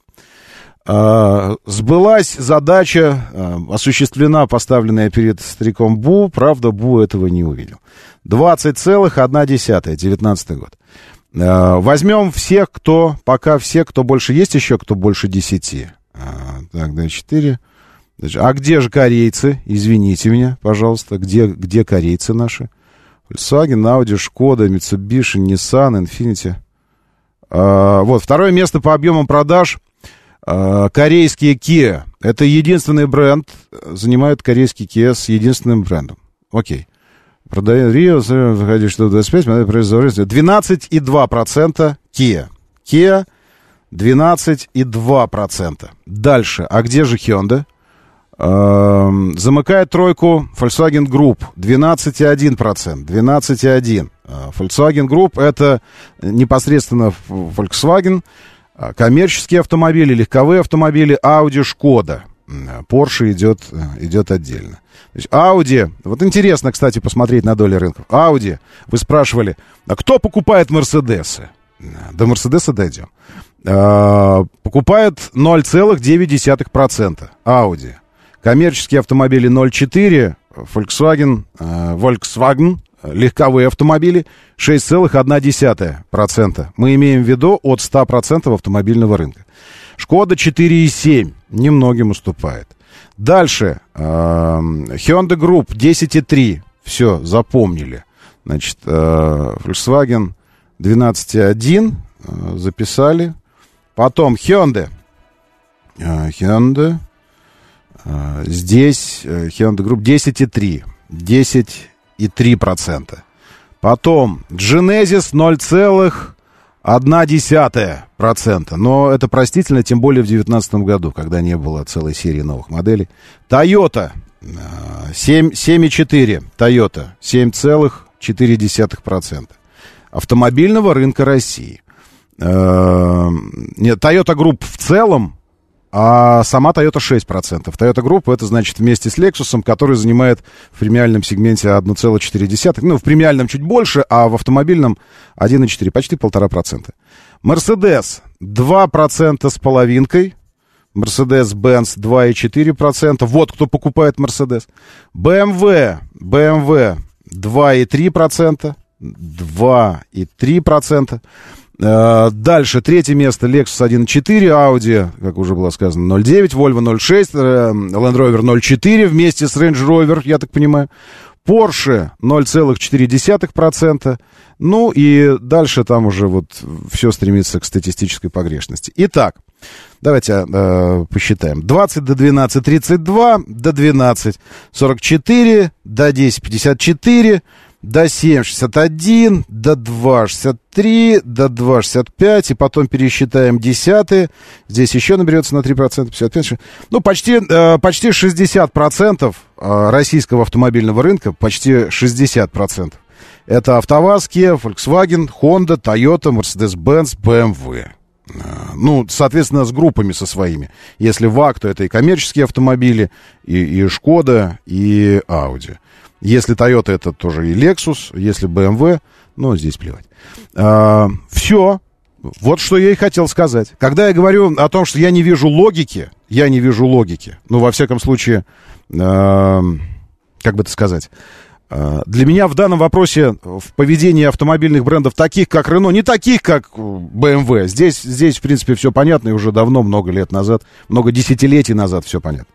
Э, сбылась задача, э, осуществлена, поставленная перед стариком Бу, правда, Бу этого не увидел. двадцать целых одна десятая, девятнадцатый год. Э, возьмем всех, кто, пока все, кто больше, есть еще, кто больше десяти. Э, так, да, четыре. А где же корейцы? Извините меня, пожалуйста, где, где корейцы наши? Volkswagen, Audi, Skoda, Mitsubishi, Nissan, Infiniti. Э, вот, второе место по объемам продаж. Корейские Kia. Это единственный бренд, занимает корейский Kia с единственным брендом. Окей. Продает Рио, заходи, что двадцать пять, двенадцать и два процента Kia. Kia двенадцать и два процента. Дальше. А где же Hyundai? Замыкает тройку Volkswagen Group. двенадцать и один процент. двенадцать и один процент. Volkswagen Group это непосредственно Volkswagen. Коммерческие автомобили, легковые автомобили, Audi, Skoda. Porsche идет, идет отдельно. То есть Audi, вот интересно, кстати, посмотреть на доли рынков. Audi, вы спрашивали, а кто покупает Мерседесы? До Мерседеса дойдем. А, покупает ноль целых девять десятых процента Audi. Коммерческие автомобили ноль целых четыре процента, Volkswagen, а, Volkswagen, легковые автомобили шесть целых одна десятая процента. Мы имеем в виду от ста процентов автомобильного рынка. Шкода четыре и семь процента, немногим уступает. Дальше. Э, Hyundai Group десять и три процента. Все, запомнили. Значит, э, Volkswagen двенадцать и один процента. Э, записали. Потом Hyundai. Э, Hyundai. Э, здесь э, Hyundai Group десять и три процента. десять и три процента. Потом Genesis ноль целых одна десятая процента. Но это простительно, тем более в две тысячи девятнадцатом году, когда не было целой серии новых моделей. Toyota семь и четыре процента. Toyota семь целых четыре десятых процента. Автомобильного рынка России. Нет, Toyota Group в целом, а сама Toyota шесть процентов. Toyota Group это значит вместе с Lexus, который занимает в премиальном сегменте одна целая четыре десятых. Ну, в премиальном чуть больше, а в автомобильном один целых четыре, почти полтора процента. Mercedes два процента с половинкой. Mercedes-Benz два целых четыре процента. Вот кто покупает Mercedes. бэ эм вэ, бэ эм вэ два целых три процента. два целых три процента. Дальше, третье место, Lexus один целых четыре, Audi, как уже было сказано, ноль целых девять, Volvo ноль целых шесть, Land Rover ноль целых четыре вместе с Range Rover, я так понимаю. Porsche ноль целых четыре десятых процента. Ну и дальше там уже вот все стремится к статистической погрешности. Итак, давайте э, посчитаем. двадцать до двенадцати тридцать два, до двенадцати сорок четыре, до десяти пятьдесят четыре, до семь шестьдесят один, до два шестьдесят три, до два шестьдесят пять, и потом пересчитаем десятые. Здесь еще наберется на три процента, пятьдесят пять. Ну, почти, почти шестьдесят процентов российского автомобильного рынка, почти шестьдесят процентов. Это АвтоВАЗ, Kia, Volkswagen, Honda, Toyota, Mercedes-Benz, бэ эм вэ. Ну, соответственно, с группами со своими. Если ВАГ, то это и коммерческие автомобили, и, и Шкода, и Audi. Если Toyota, это тоже и Lexus. Если бэ эм вэ, ну, здесь плевать. А, все. Вот что я и хотел сказать. Когда я говорю о том, что я не вижу логики, я не вижу логики. Ну, во всяком случае, а, как бы это сказать... Для меня в данном вопросе в поведении автомобильных брендов, таких как Renault, не таких как бэ эм вэ, здесь, здесь в принципе, все понятно, и уже давно, много лет назад, много десятилетий назад все понятно.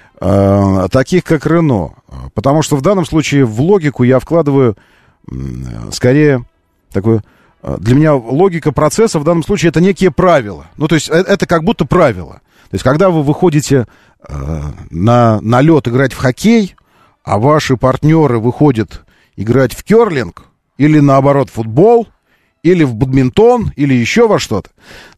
А, таких как Renault. Потому что в данном случае в логику я вкладываю скорее такую... Для меня логика процесса в данном случае это некие правила. Ну, то есть это как будто правило. То есть когда вы выходите на, на лед играть в хоккей, а ваши партнеры выходят играть в керлинг, или наоборот в футбол, или в бадминтон, или еще во что-то,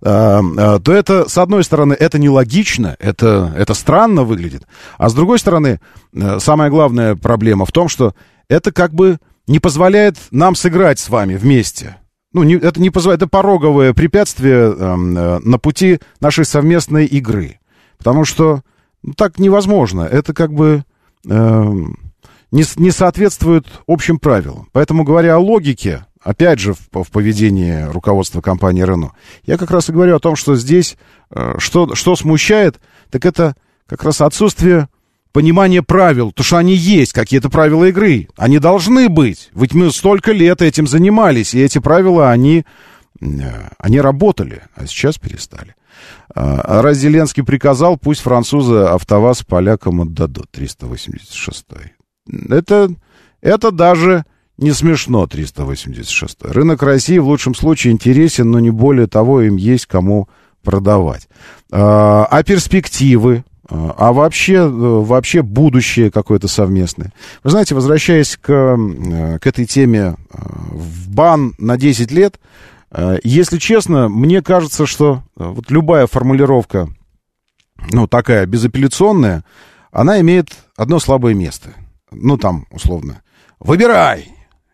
то это, с одной стороны, это нелогично, это, это странно выглядит, а с другой стороны, самая главная проблема в том, что это как бы не позволяет нам сыграть с вами вместе. Ну, не, это не позволяет, это пороговое препятствие э, на пути нашей совместной игры. Потому что ну, так невозможно. Это как бы э, не, не соответствует общим правилам. Поэтому, говоря о логике, опять же, в, в поведении руководства компании Renault, я как раз и говорю о том, что здесь, э, что, что смущает, так это как раз отсутствие понимание правил, потому что они есть, какие-то правила игры. Они должны быть. Ведь мы столько лет этим занимались, и эти правила, они, они работали, а сейчас перестали. А раз Зеленский приказал, пусть французы АвтоВАЗ полякам отдадут триста восемьдесят шестой. Это, это даже не смешно, триста восемьдесят шестой. Рынок России в лучшем случае интересен, но не более того, им есть кому продавать. А, а перспективы? А вообще, вообще будущее какое-то совместное. Вы знаете, возвращаясь к, к этой теме в бан на десять лет, если честно, мне кажется, что вот любая формулировка, ну, такая безапелляционная, она имеет одно слабое место. Ну, там, условно, выбирай,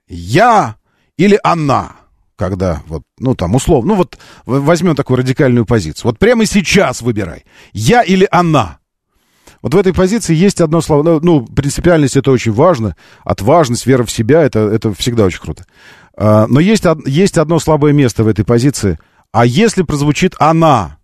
я или она. Когда вот, ну, там, условно, ну, вот возьмем такую радикальную позицию. Вот прямо сейчас выбирай, я или она. Вот в этой позиции есть одно слово, ну, принципиальность — это очень важно, отважность, вера в себя — это, это всегда очень круто. А, но есть, есть одно слабое место в этой позиции. А если прозвучит «она»,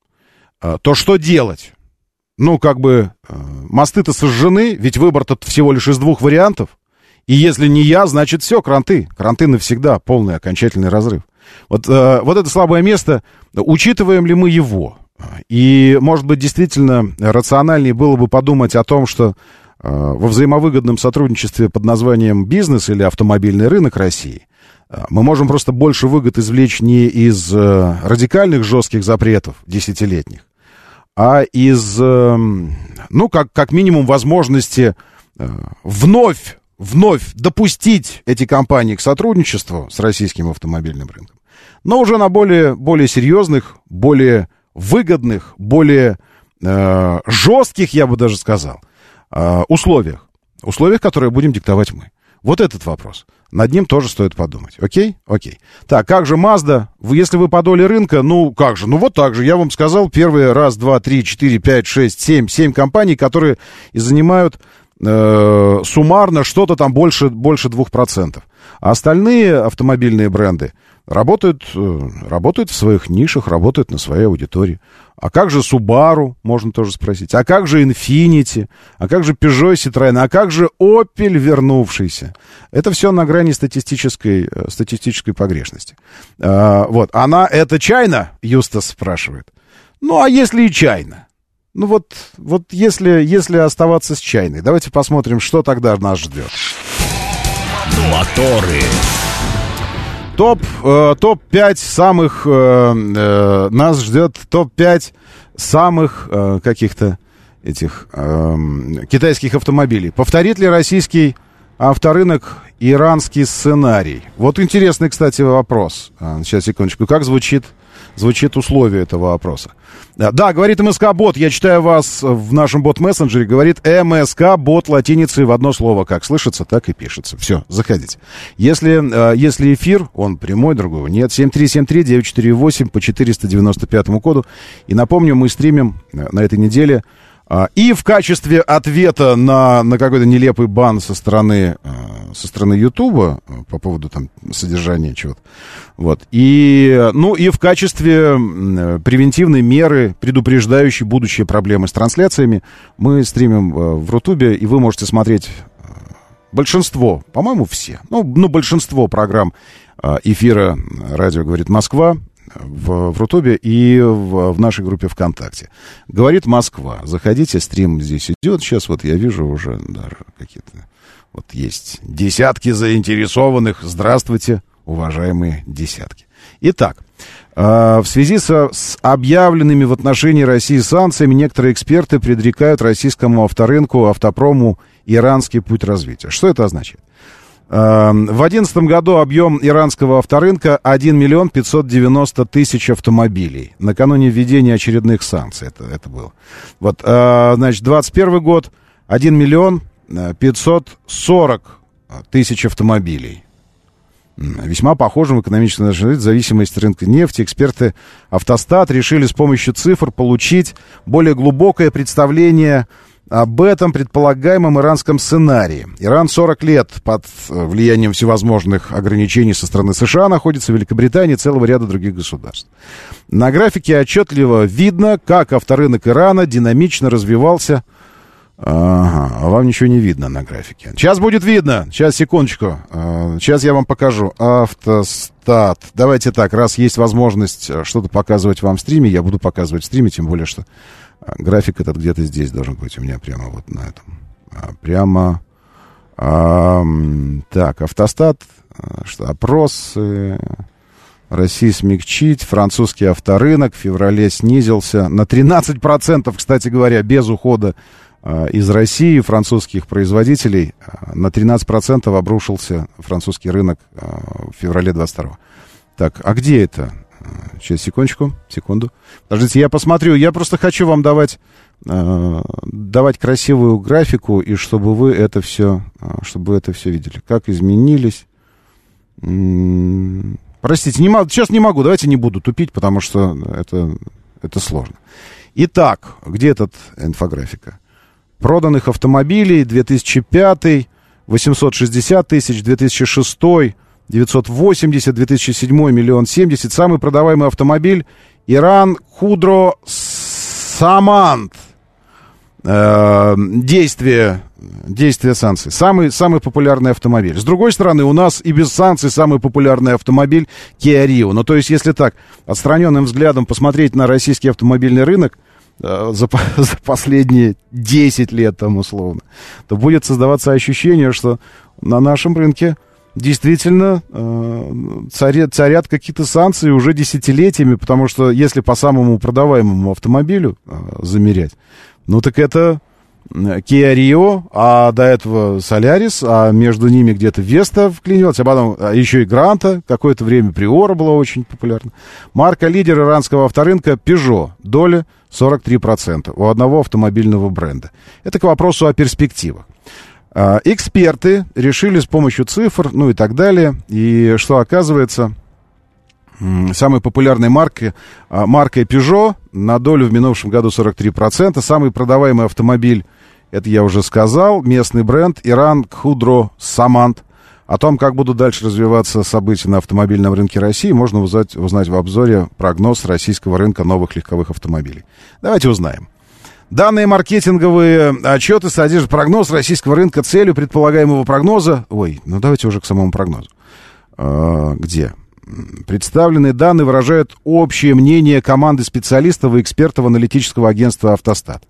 то что делать? Ну, как бы, мосты-то сожжены, ведь выбор-то всего лишь из двух вариантов. И если не я, значит все, кранты. Кранты навсегда, полный окончательный разрыв. Вот, вот это слабое место, учитываем ли мы его? И, может быть, действительно рациональнее было бы подумать о том, что э, во взаимовыгодном сотрудничестве под названием «бизнес» или «автомобильный рынок России» э, мы можем просто больше выгод извлечь не из э, радикальных жестких запретов десятилетних, а из, э, ну, как, как минимум, возможности э, вновь, вновь допустить эти компании к сотрудничеству с российским автомобильным рынком, но уже на более, более серьезных, более выгодных, более э, жестких, я бы даже сказал, э, условиях. Условиях, которые будем диктовать мы. Вот этот вопрос. Над ним тоже стоит подумать. Окей? Окей. Так, как же Mazda? Вы, если вы по доле рынка, ну, как же? Ну, вот так же. Я вам сказал, первые раз, два, три, четыре, пять, шесть, семь, семь компаний, которые и занимают э, суммарно что-то там больше, больше двух процентов. А остальные автомобильные бренды работают, работают в своих нишах, работают на своей аудитории. А как же Subaru, можно тоже спросить. А как же Infiniti? А как же Peugeot, Citroёn? А как же Opel вернувшийся? Это все на грани статистической, статистической погрешности. А, вот. Она это China? Юстас спрашивает. Ну, а если и China? Ну, вот, вот если, если оставаться с China, давайте посмотрим, что тогда нас ждет. Моторы. Топ, э, топ пять самых, э, э, нас ждет топ пять самых э, каких-то этих э, китайских автомобилей. Повторит ли российский авторынок иранский сценарий. Вот интересный, кстати, вопрос. Сейчас, секундочку. Как звучит, звучит условие этого вопроса? Да, говорит МСК-бот. Я читаю вас в нашем бот-мессенджере. Говорит МСК-бот латиницей в одно слово. Как слышится, так и пишется. Все, заходите. Если, если эфир, он прямой, другого нет. семь три семь три девять четыре восемь по четыреста девяносто пятому коду. И напомню, мы стримим на этой неделе. И в качестве ответа на, на какой-то нелепый бан со стороны, со стороны Ютуба по поводу там содержания чего-то. Вот. И, ну, и в качестве превентивной меры, предупреждающей будущие проблемы с трансляциями, мы стримим в Рутубе, и вы можете смотреть большинство, по-моему, все, ну, ну большинство программ эфира «Радио говорит Москва» в, в Рутубе и в, в нашей группе ВКонтакте. Говорит Москва. Заходите, стрим здесь идет. Сейчас вот я вижу уже даже какие-то... Вот есть десятки заинтересованных. Здравствуйте, уважаемые десятки. Итак, э, в связи со, с объявленными в отношении России санкциями некоторые эксперты предрекают российскому авторынку, автопрому иранский путь развития. Что это означает? В две тысячи одиннадцатом году объем иранского авторынка один миллион пятьсот девяносто тысяч автомобилей. Накануне введения очередных санкций это, это было. Вот, значит, двадцать первый год один миллион пятьсот сорок тысяч автомобилей. Весьма похожим в экономическом отношении, в зависимости от рынка нефти, эксперты Автостат решили с помощью цифр получить более глубокое представление об этом предполагаемом иранском сценарии. Иран сорок лет под влиянием всевозможных ограничений со стороны США находится в Великобритании и целого ряда других государств. На графике отчетливо видно, как авторынок Ирана динамично развивался. Ага, а вам ничего не видно на графике. Сейчас будет видно. Сейчас, секундочку. Сейчас я вам покажу. Автостат. Давайте так, раз есть возможность что-то показывать вам в стриме, я буду показывать в стриме, тем более, что график этот где-то здесь должен быть у меня прямо вот на этом. Прямо. А, так, Автостат. Что, опросы. России смягчить. Французский авторынок в феврале снизился на тринадцать процентов, кстати говоря, без ухода а, из России французских производителей. А, на тринадцать процентов обрушился французский рынок а, в феврале двадцать второго. Так, а где это? Сейчас, секундочку, секунду. Подождите, я посмотрю. Я просто хочу вам давать, э, давать красивую графику, и чтобы вы это все, чтобы вы это все видели. Как изменились. М-м- простите, не могу, сейчас не могу. Давайте не буду тупить, потому что это, это сложно. Итак, где этот инфографика? Проданных автомобилей две тысячи пятый, восемьсот шестьдесят тысяч, две тысячи шестой, девятьсот восемьдесят, две тысячи седьмой, миллион семьдесят. Самый продаваемый автомобиль Иран Худро Самант. Э, действие, действие санкций. Самый, самый популярный автомобиль. С другой стороны, у нас и без санкций самый популярный автомобиль Kia Rio. Ну, то есть, если так, отстраненным взглядом посмотреть на российский автомобильный рынок э, за, за последние десять лет, там, условно, то будет создаваться ощущение, что на нашем рынке действительно э, царят, царят какие-то санкции уже десятилетиями, потому что если по самому продаваемому автомобилю э, замерять, ну так это Kia Rio, а до этого Solaris, а между ними где-то Vesta вклинилась, а потом а еще и Гранта, какое-то время Priora была очень популярна. Марка-лидер иранского авторынка Peugeot, доля сорок три процента у одного автомобильного бренда. Это к вопросу о перспективах. Эксперты решили с помощью цифр, ну и так далее, и что оказывается, самой популярной маркой, маркой Peugeot на долю в минувшем году сорок три процента, самый продаваемый автомобиль, это я уже сказал, местный бренд Иран Худро Самант. О том, как будут дальше развиваться события на автомобильном рынке России, можно узнать, узнать в обзоре прогноз российского рынка новых легковых автомобилей. Давайте узнаем. Данные маркетинговые отчеты содержат прогноз российского рынка, целью предполагаемого прогноза. Ой, ну давайте уже к самому прогнозу. А, где? Представленные данные выражают общее мнение команды специалистов и экспертов аналитического агентства «Автостат».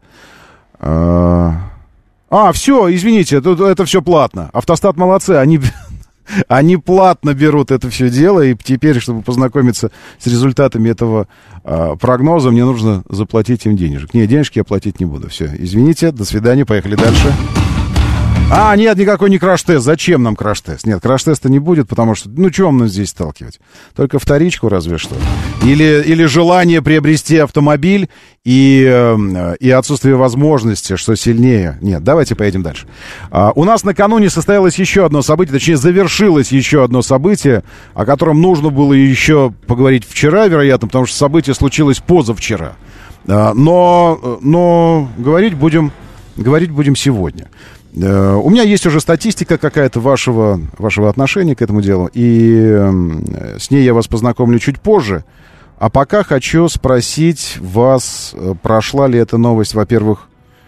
А, а все, извините, это, это все платно. «Автостат» молодцы, они... Они платно берут это все дело, и теперь, чтобы познакомиться с результатами этого а, прогноза, мне нужно заплатить им денежек. Не, денежки я платить не буду. Все, извините, до свидания, поехали дальше. А, нет, никакой не краш-тест. Зачем нам краш-тест? Нет, краш-теста не будет, потому что, ну, чего нам здесь сталкивать? Только вторичку разве что. Или, или желание приобрести автомобиль и, и отсутствие возможности, что сильнее. Нет, давайте поедем дальше. А, у нас накануне состоялось еще одно событие, точнее, завершилось еще одно событие, о котором нужно было еще поговорить вчера, вероятно, потому что событие случилось позавчера. А, но, но говорить будем, говорить будем сегодня. У меня есть уже статистика какая-то вашего, вашего отношения к этому делу, и с ней я вас познакомлю чуть позже. А пока хочу спросить вас, прошла ли эта новость, во-первых,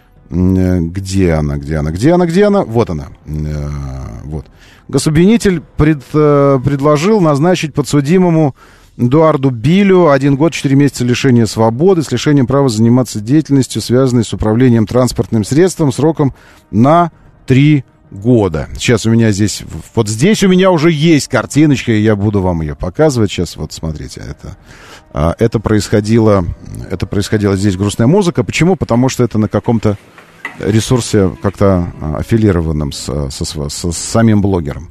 где она, где она, где она, где она? Вот она. Вот. Гособвинитель пред, предложил назначить подсудимому Эдуарду Билю один год, четыре месяца лишения свободы с лишением права заниматься деятельностью, связанной с управлением транспортным средством, сроком на три года. Сейчас у меня здесь, вот здесь у меня уже есть картиночка, и я буду вам ее показывать. Сейчас вот смотрите, это, это происходило, это происходило здесь грустная музыка. Почему? Потому что это на каком-то ресурсе как-то аффилированном с, со, со, с самим блогером.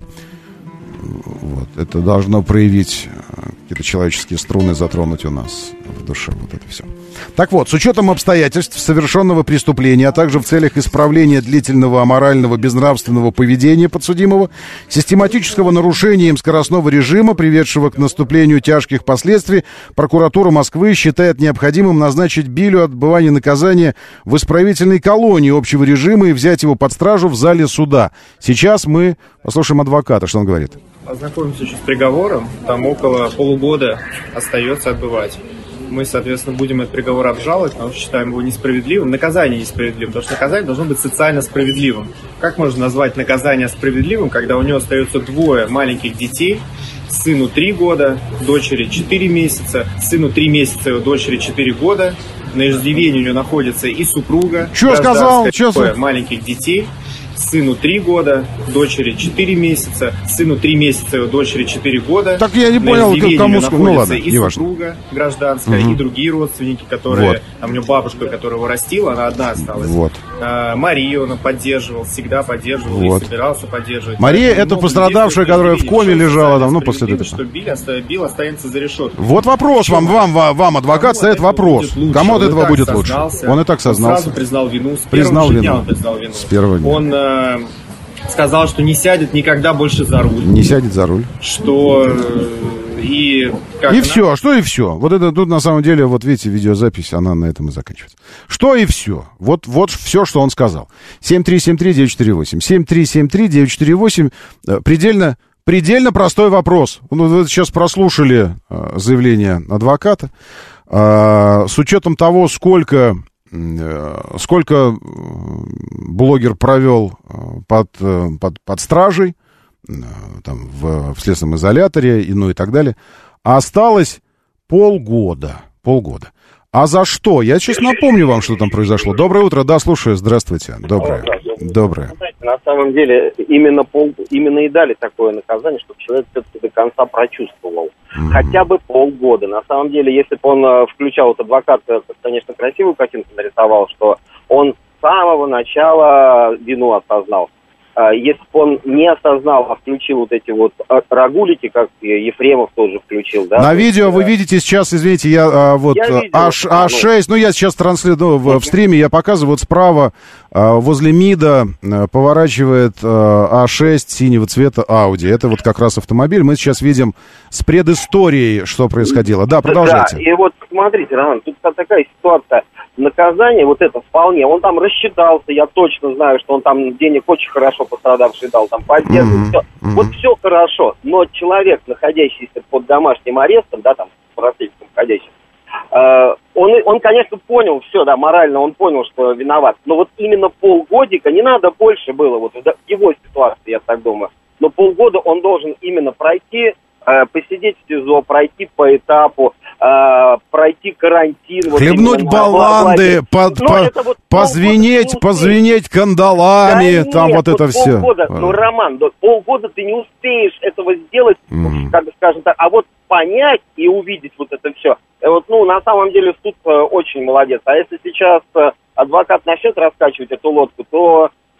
Вот. Это должно проявить какие-то человеческие струны, затронуть у нас в душе вот это все. Так вот, с учетом обстоятельств совершенного преступления, а также в целях исправления длительного аморального, безнравственного поведения подсудимого, систематического нарушения им скоростного режима, приведшего к наступлению тяжких последствий, прокуратура Москвы считает необходимым назначить Билю отбывание наказания в исправительной колонии общего режима и взять его под стражу в зале суда. Сейчас мы послушаем адвоката, что он говорит. Ознакомимся еще с приговором. Там около полугода остается отбывать. Мы, соответственно, будем этот приговор обжаловать, потому что считаем его несправедливым. Наказание несправедливым, потому что наказание должно быть социально справедливым. Как можно назвать наказание справедливым, когда у него остается двое маленьких детей, сыну три года, дочери четыре месяца, сыну три месяца, его дочери четыре года. На иждивении у него находится и супруга. Что сказал? Что маленьких детей. Сыну три года, дочери четыре месяца, сыну три месяца, его дочери четыре года. Так я не понял, кому сказать. Ну ладно, и супруга гражданская, угу. и другие родственники, которые... Вот. Там у него бабушка, которая его растила, она одна осталась. Вот. А, Марию он поддерживал, всегда поддерживал вот. и собирался поддерживать. Мария — это пострадавшая, которая в коме лежала, там, ну, после этого. Что Билл, Билл останется за решеткой. Вот вопрос вам, вам, вам, вам адвокат, ставит вопрос. Кому от этого будет лучше? Он и так сознался. Он сразу признал вину. С признал первого вину. дня он признал вину. С первого дня. Он э, сказал, что не сядет никогда больше за руль. Не сядет за руль. Что э, и... Как и она... все, а что и все. Вот это тут на самом деле, вот видите, видеозапись, она на этом и заканчивается. Что и все. Вот, вот все, что он сказал. семь три семь три девять четыре восемь. семь три семь три девять четыре восемь. Предельно, предельно простой вопрос. Ну, вы сейчас прослушали э, заявление адвоката. Э, с учетом того, сколько... Сколько блогер провел под, под, под стражей, там, в, в следственном изоляторе, и, ну и так далее, осталось полгода. Полгода. А за что? Я сейчас напомню вам, что там произошло. Доброе утро, да, слушаю, здравствуйте. Доброе. Доброе. Знаете, на самом деле, именно, пол, именно и дали такое наказание, чтобы человек все-таки до конца прочувствовал. Mm-hmm. Хотя бы полгода. На самом деле, если бы он включал, вот адвокат, конечно, красивую картинку нарисовал, что он с самого начала вину осознал. Если бы он не осознал, а включил вот эти вот рагулики, как Ефремов тоже включил, да? На видео вы видите сейчас, извините, я а, вот я видел, а шесть, ну я сейчас транслирую в, в стриме, я показываю, вот справа а, возле МИДа а, поворачивает а, а шесть синего цвета Audi. Это вот как раз автомобиль. Мы сейчас видим с предысторией, что происходило. Да, продолжайте. Да, и вот смотрите, Роман, тут такая ситуация. Наказание, вот это вполне, он там рассчитался, я точно знаю, что он там денег очень хорошо пострадавший дал, там поддерживал, mm-hmm. все. Mm-hmm. Вот все хорошо, но человек, находящийся под домашним арестом, да, там, в российском ходящем, э, он, он, конечно, понял все, да, морально он понял, что виноват, но вот именно полгодика, не надо больше было, вот в его ситуации, я так думаю, но полгода он должен именно пройти, э, посидеть в СИЗО, пройти по этапу, Uh, пройти карантин. Хлебнуть вот, баланды, по, по, вот позвенеть, позвенеть кандалами, да там нет, вот это все. Полгода, ну, Роман, полгода ты не успеешь этого сделать, mm. как бы скажем так, а вот понять и увидеть вот это все. Вот, ну, на самом деле суд очень молодец. А если сейчас адвокат начнет раскачивать эту лодку, то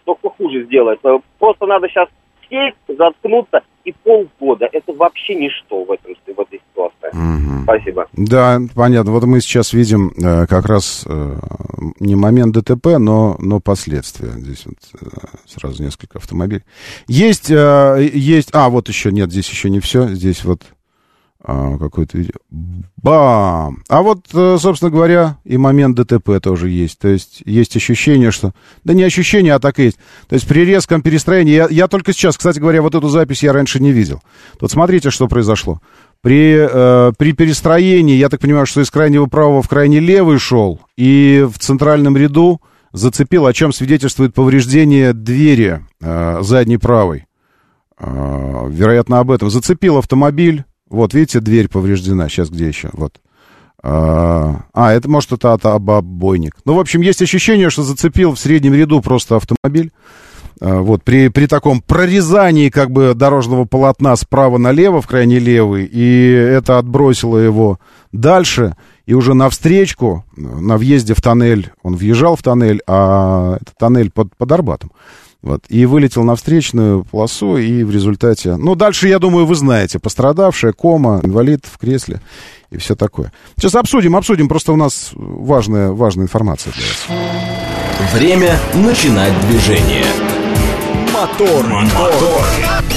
только хуже сделает. Просто надо сейчас сесть, заткнуться, и полгода. Это вообще ничто в, этом, в этой ситуации. Угу. Спасибо. Да, понятно. Вот мы сейчас видим э, как раз э, не момент ДТП, но, но последствия. Здесь вот э, сразу несколько автомобилей. Есть, э, есть... А, вот еще, нет, здесь еще не все. Здесь вот э, какое-то видео. Бам! А вот, э, собственно говоря, и момент ДТП тоже есть. То есть есть ощущение, что... Да не ощущение, а так и есть. То есть при резком перестроении... Я, я только сейчас, кстати говоря, вот эту запись я раньше не видел. Тут смотрите, что произошло. При, э, при перестроении, я так понимаю, что из крайнего правого в крайний левый шел, и в центральном ряду зацепил, о чем свидетельствует повреждение двери э, задней правой. Э, вероятно, об этом. Зацепил автомобиль. Вот, видите, дверь повреждена. Сейчас где еще? Вот. А, а это, может, это от обойник. Ну, в общем, есть ощущение, что зацепил в среднем ряду просто автомобиль. А, вот, при, при таком прорезании, как бы, дорожного полотна справа налево, в крайне левый, и это отбросило его дальше, и уже навстречку, на въезде в тоннель, он въезжал в тоннель, а это тоннель под, под Арбатом. Вот, и вылетел на встречную полосу, и в результате... Ну, дальше, я думаю, вы знаете. Пострадавшая, кома, инвалид в кресле и все такое. Сейчас обсудим, обсудим. Просто у нас важная, важная информация для вас. Время начинать движение. Мотор, мотор.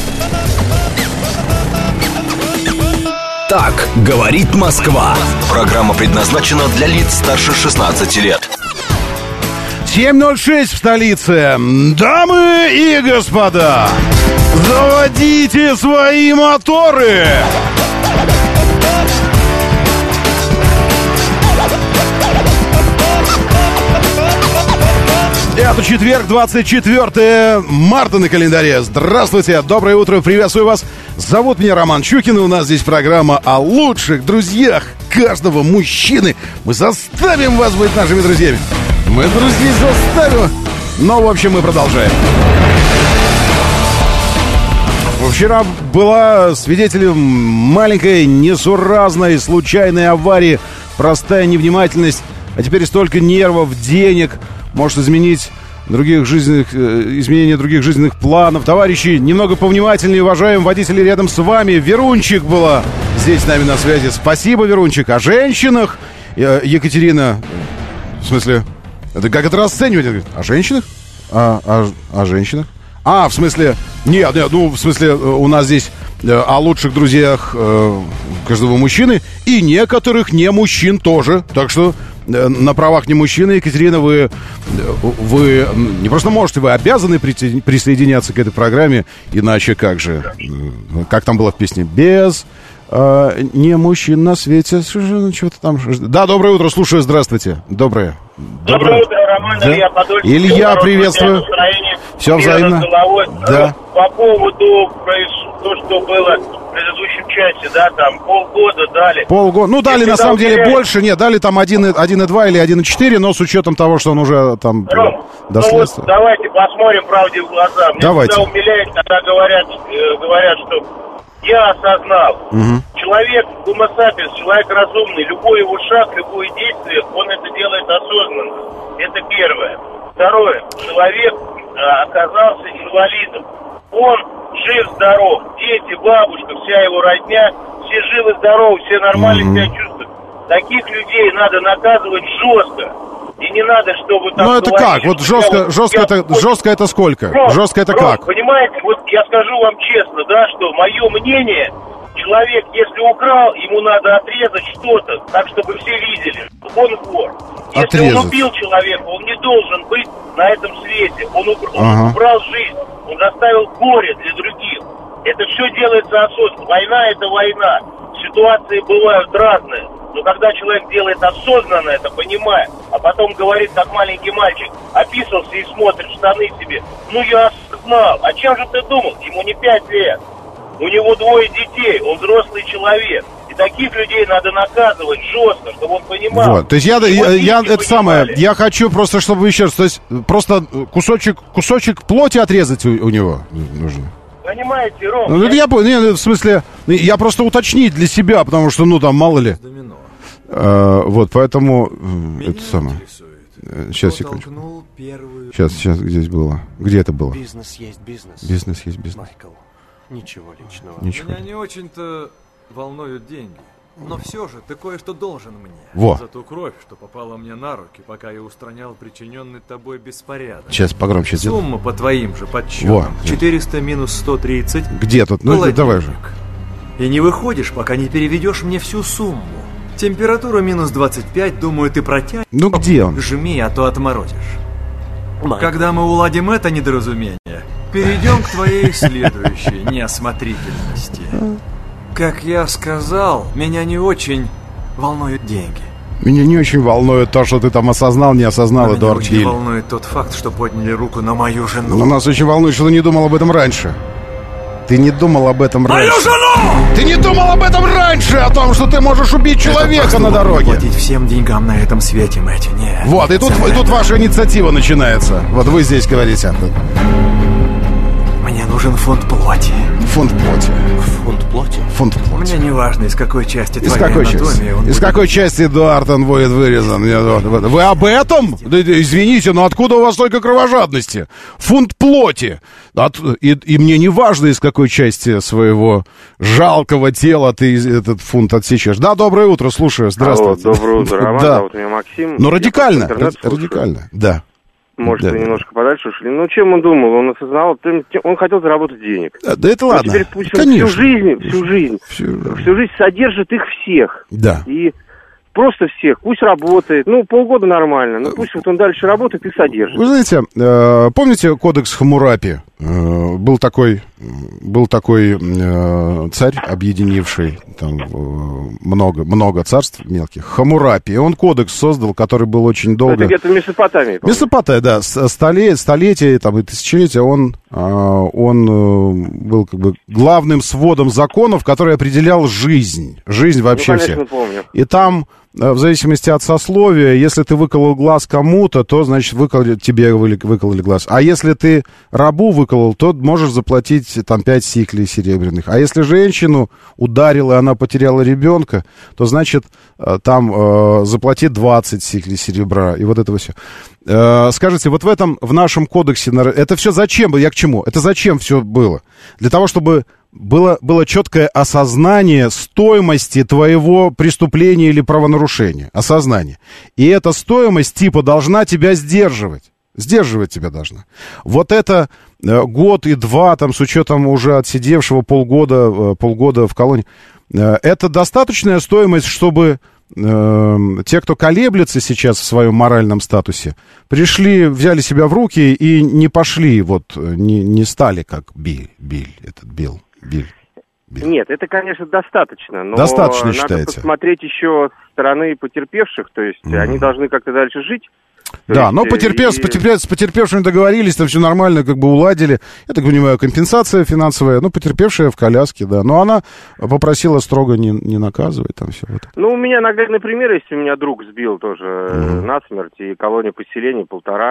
Так говорит Москва. Программа предназначена для лиц старше шестнадцати лет. семь ноль шесть в столице. Дамы и господа, заводите свои моторы. Это четверг, двадцать четвёртое марта на календаре. Здравствуйте, доброе утро, приветствую вас. Зовут меня Роман Щукин, и у нас здесь программа о лучших друзьях каждого мужчины. Мы заставим вас быть нашими друзьями. Мы друзей заставим. Но, в общем, мы продолжаем. Вчера была свидетелем маленькой, несуразной, случайной аварии. Простая невнимательность, а теперь столько нервов, денег может изменить других жизненных, изменение других жизненных планов. Товарищи, немного повнимательнее, уважаемые водители рядом с вами. Верунчик была здесь с нами на связи. Спасибо, Верунчик. О женщинах, Екатерина, в смысле... Это как это расценивать? О женщинах? А, о, о женщинах? А, в смысле... Нет, нет, ну, в смысле, у нас здесь э, о лучших друзьях э, каждого мужчины и некоторых не мужчин тоже. Так что э, на правах не мужчины, Екатерина, вы, вы не просто можете, вы обязаны прийти, присоединяться к этой программе. Иначе как же? Как там было в песне? Без... А, не мужчин на свете. Что-то там... Да, доброе утро, слушаю, здравствуйте. Доброе. Доброе, доброе утро, Роман, да? Илья Подольский. Илья, приветствую. Все взаимно. Да. По поводу то, что было в предыдущем часе, да, там полгода дали. Полгода. Ну, дали, если на самом деле, уделяет... больше. Нет, дали там один и два или один и четыре, но с учетом того, что он уже там... Ром, до ну вот давайте посмотрим правде в глаза. Мне давайте. всегда умиляет, когда говорят, э, говорят, что... Я осознал, угу. Человек, homo sapiens, человек разумный, любой его шаг, любое действие, он это делает осознанно. Это первое. Второе. Человек а, оказался инвалидом. Он жив-здоров. Дети, бабушка, вся его родня, все живы-здоровы, все нормально угу. себя чувствуют. Таких людей надо наказывать жестко. И не надо, чтобы там... Ну это как? Вот жестко, вот, жестко, это, вот, жестко это сколько? Ром, жестко это Ром, как? Понимаете, вот я скажу вам честно, да, что мое мнение, человек, если украл, ему надо отрезать что-то, так, чтобы все видели, что он вор. Если отрезать. Он убил человека, он не должен быть на этом свете. Он, убр, он ага. убрал жизнь, он заставил горе для других. Это все делается осознанно. Война – это война. Ситуации бывают разные. Но когда человек делает осознанно это, понимая, а потом говорит, как маленький мальчик, описался и смотрит штаны себе, ну я осознал, а чем же ты думал? Ему не пять лет, у него двое детей, он взрослый человек. И таких людей надо наказывать жестко, чтобы он понимал. Вот, то есть я, я, я это самое, я хочу просто, чтобы еще раз, то есть просто кусочек, кусочек плоти отрезать у, у него нужно. Понимаете, Ром? Ну, я... Я, не, в смысле, я просто уточнить для себя, потому что, ну, там, мало ли. А, вот, поэтому, меня это самое. Сейчас, секундочку. Сейчас, сейчас, где здесь было? Где это было? Бизнес есть бизнес. Бизнес есть бизнес. Майкл, ничего личного. Ничего. Меня не очень-то волнуют деньги. Но все же, ты кое-что должен мне. Во. За ту кровь, что попала мне на руки, пока я устранял причиненный тобой беспорядок. Сейчас погромче сделай. Сумма по твоим же подсчетам. четыреста минус сто тридцать. Где тут? Ну, Холодильник. Давай же. И не выходишь, пока не переведешь мне всю сумму. Температура минус двадцать пять, думаю, ты протянешь. Ну где он? Жми, а то отморозишь. Майкл. Когда мы уладим это недоразумение, перейдем к твоей следующей неосмотрительности. Как я сказал, меня не очень волнуют деньги. Меня не очень волнует то, что ты там осознал, не осознал, Но Эдуард меня Гиль. очень волнует тот факт, что подняли руку на мою жену. Но нас очень волнует, что ты не думал об этом раньше. Ты не думал об этом Мою раньше. жену! Ты не думал об этом раньше, о том, что ты можешь убить человека на дороге. Платить всем деньгам на этом свете, Мэтью, нет. Вот, и тут, и тут ваша инициатива начинается. Вот вы здесь говорите. Мне нужен фунт плоти. Фунт плоти. Фунт плоти? Фунт плоти. Мне не важно, из какой части Из твоей какой анатомии части? он Из будет. какой части Эдуард он будет вырезан? Вы об этом? Да, извините, но откуда у вас столько кровожадности? Фунт плоти. От, и, и мне не важно, из какой части своего жалкого тела ты этот фунт отсечешь. Да, доброе утро, слушаю. Здравствуйте. Алло, доброе утро, Роман. Да. Зовут меня Максим. Но радикально. Я интернет слушаю. Радикально, да. Может, да, вы да. немножко подальше ушли. Ну, чем он думал? Он осознал, он хотел заработать денег. Да, да это Но ладно. теперь пусть он Конечно. всю жизнь, всю жизнь, Всю- всю жизнь содержит их всех. Да. И просто всех. Пусть работает. Ну, полгода нормально. Ну, пусть вот он дальше работает и содержит. Вы знаете, э, помните кодекс Хаммурапи? Э, был такой, был такой э, царь, объединивший там э, много, много царств мелких. Хаммурапи. И он кодекс создал, который был очень долго... Это где-то в Месопотамии. по-моему. Месопотамия, да, с- столе- столетия там, и тысячелетия он, э, он э, был как бы главным сводом законов, который определял жизнь. Жизнь вообще Ну, конечно, всех. помню. И там, э, в зависимости от сословия, если ты выколол глаз кому-то, то, значит, выкололи, тебе выли- выкололи глаз. А если ты рабу выколол, то можешь заплатить там пять сиклей серебряных. А если женщину ударил, и она потеряла ребенка, то, значит, э, там э, заплати двадцать сиклей серебра. И вот это все. Э, скажите, вот в этом, в нашем кодексе, на- это все зачем? Я к чему? Это зачем все было? Для того, чтобы было, было четкое осознание стоимости твоего преступления или правонарушения. Осознание. И эта стоимость типа должна тебя сдерживать. Сдерживать тебя должна. Вот это э, год и два, там, с учетом уже отсидевшего полгода, э, полгода в колонии, э, это достаточная стоимость, чтобы э, те, кто колеблется сейчас в своем моральном статусе, пришли, взяли себя в руки и не пошли, вот, не, не стали как Биль, Биль, этот Билл, Биль. Билл. Нет, это, конечно, достаточно, но Достаточно, надо считаете? посмотреть еще со стороны потерпевших, то есть Мгм. они должны как-то дальше жить. То Да, есть, но э, потерпев, с, и- потерпев, с потерпевшими договорились, там все нормально, как бы уладили. Я так понимаю, компенсация финансовая, ну, потерпевшая в коляске, да. Но она попросила строго не, не наказывать там все вот. Ну, у меня наглядный пример, если у меня друг сбил тоже Мгм. э, насмерть, и колония поселений полтора,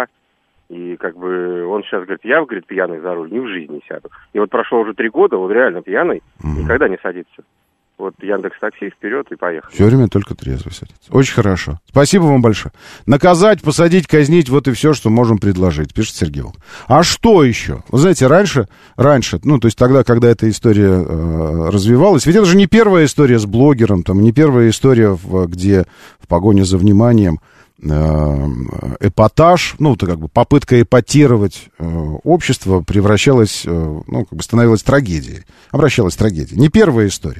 и как бы он сейчас говорит, я, говорит, пьяный за руль, ни в жизни сяду. И вот прошло уже три года, он реально пьяный, Мгм. никогда не садится. Вот Яндекс.Такси вперед и поехали. Все время только трезвый садится. Очень хорошо. Спасибо вам большое. Наказать, посадить, казнить, вот и все, что можем предложить, пишет Сергей Волк. А что еще? Вы знаете, раньше, раньше, ну, то есть тогда, когда эта история э, развивалась, ведь это же не первая история с блогером, там, не первая история, в, где в погоне за вниманием э, эпатаж, ну, это как бы попытка эпатировать э, общество превращалась, э, ну, как бы становилась трагедией, обращалась в трагедию. Не первая история.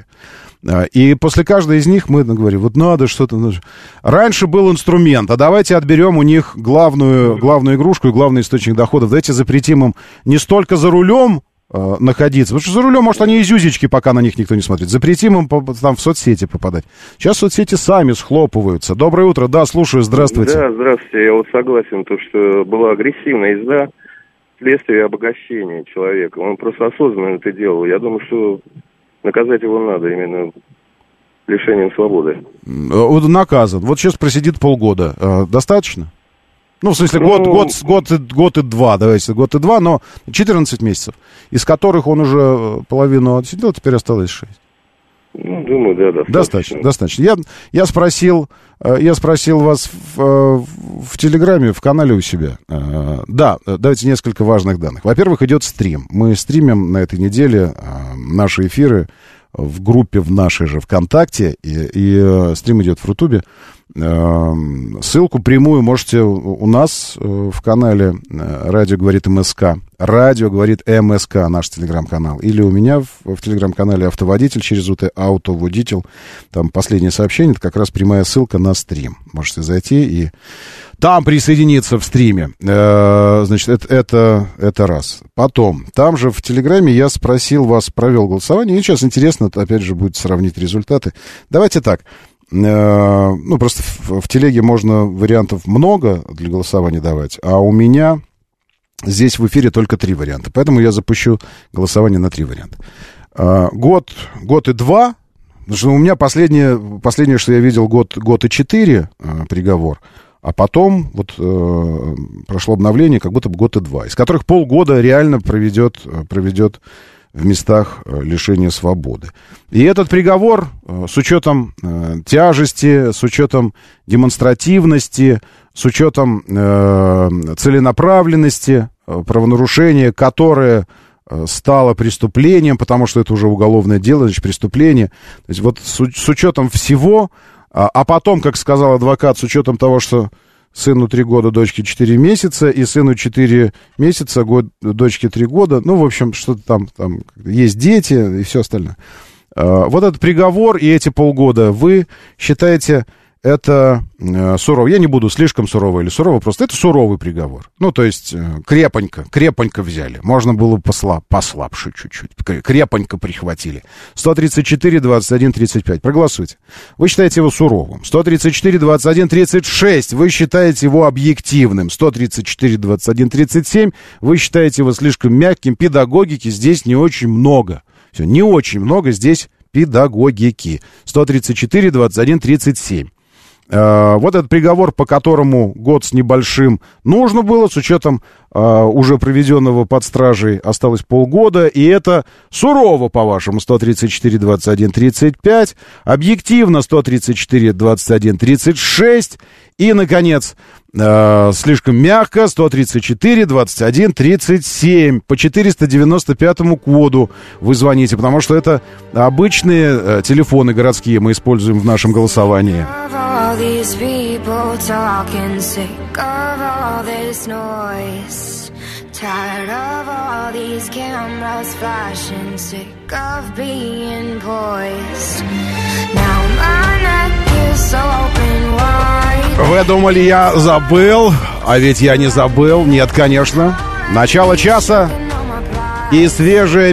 И после каждой из них мы говорим, вот надо что-то... Надо. Раньше был инструмент, а давайте отберем у них главную, главную игрушку и главный источник доходов. Давайте запретим им не столько за рулем э, находиться, потому что за рулем, может, они изюзечки, пока на них никто не смотрит. Запретим им по, там в соцсети попадать. Сейчас соцсети сами схлопываются. Доброе утро, да, слушаю, здравствуйте. Да, здравствуйте, я вот согласен, то, что была агрессивная езда, следствие обогащения человека. Он просто осознанно это делал. Я думаю, что наказать его надо именно лишением свободы. Вот наказан. Вот сейчас просидит полгода. Э, достаточно? Ну, в смысле, Ну, год, год, год, и, год и два, давайте, год и два, но четырнадцать месяцев, из которых он уже половину отсидел, теперь осталось шесть. Ну, думаю, да, достаточно. Достаточно, достаточно. Я, я, спросил, я спросил вас в, в Телеграме, в канале у себя. Да, давайте несколько важных данных. Во-первых, идет стрим. Мы стримим на этой неделе наши эфиры в группе в нашей же ВКонтакте, и, и стрим идет в Рутубе. Ссылку прямую можете у нас в канале «Радио говорит МСК». «Радио говорит МСК», наш телеграм-канал. Или у меня в, в телеграм-канале «Автоводитель» через УТ «Автоводитель». Там последнее сообщение, это как раз прямая ссылка на стрим. Можете зайти и там присоединиться в стриме. Значит, это, это, это раз. Потом, там же в Телеграме я спросил вас, провел голосование. И сейчас интересно, опять же, будет сравнить результаты. Давайте так. Ну, просто в, в телеге можно вариантов много для голосования давать, а у меня здесь в эфире только три варианта, поэтому я запущу голосование на три варианта. Год, год и два, потому что у меня последнее, последнее, что я видел, год, год и четыре приговор, а потом вот э, прошло обновление, как будто бы год и два, из которых полгода реально проведет, проведет в местах лишения свободы. И этот приговор с учетом э, тяжести, с учетом демонстративности, с учетом э, целенаправленности э, правонарушения, которое э, стало преступлением, потому что это уже уголовное дело, значит, преступление. То есть вот с, с учетом всего, а, а потом, как сказал адвокат, с учетом того, что сыну три года, дочке четыре месяца, и сыну четыре месяца, год, дочке три года. Ну, в общем, что-то там, там есть дети и все остальное. Вот этот приговор и эти полгода вы считаете это э, сурово. Я не буду слишком сурово или сурово, просто это суровый приговор. Ну, то есть э, крепонько, крепонько взяли. Можно было послаб, послабше чуть-чуть. Крепонько прихватили. сто тридцать четыре, двадцать один, тридцать пять. Проголосуйте. Вы считаете его суровым. сто тридцать четыре, двадцать один, тридцать шесть. Вы считаете его объективным. сто тридцать четыре, двадцать один, тридцать семь. Вы считаете его слишком мягким. Педагогики здесь не очень много. Все, не очень много здесь педагогики. сто тридцать четыре, двадцать один, тридцать семь. Вот этот приговор, по которому год с небольшим нужно было, с учетом uh, уже проведенного под стражей осталось полгода, и это сурово, по-вашему, сто тридцать четыре, двадцать один, тридцать пять, объективно сто тридцать четыре, двадцать один, тридцать шесть, и, наконец, uh, слишком мягко сто тридцать четыре, двадцать один, тридцать семь. По четыреста девяносто пятому коду вы звоните, потому что это обычные uh, телефоны городские мы используем в нашем голосовании. These people talking, sick of all this noise, tired of all these cameras flashing, sick of being poised. Now my neck is open wide. Вы думали, я забыл? А ведь я не забыл. Нет, конечно. Начало часа и свежая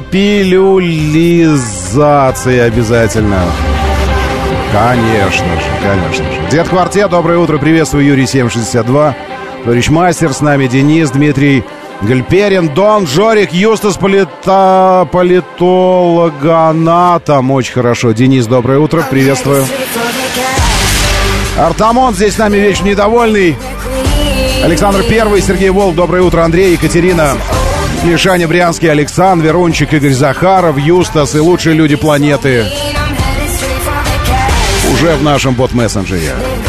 пилюлизация обязательно. Конечно же, конечно же. Дед Квартет, доброе утро, приветствую, Юрий семь шестьдесят два. Товарищ Мастер, с нами Денис, Дмитрий Гальперин, Дон, Жорик, Юстас, полита, политологоанатом. Очень хорошо. Денис, доброе утро, приветствую. Артамон здесь с нами вечно недовольный. Александр Первый, Сергей Волк, доброе утро, Андрей, Екатерина, Мишаня Брянский, Александр, Верунчик, Игорь Захаров, Юстас и лучшие люди планеты. Уже в нашем бот-мессенджере.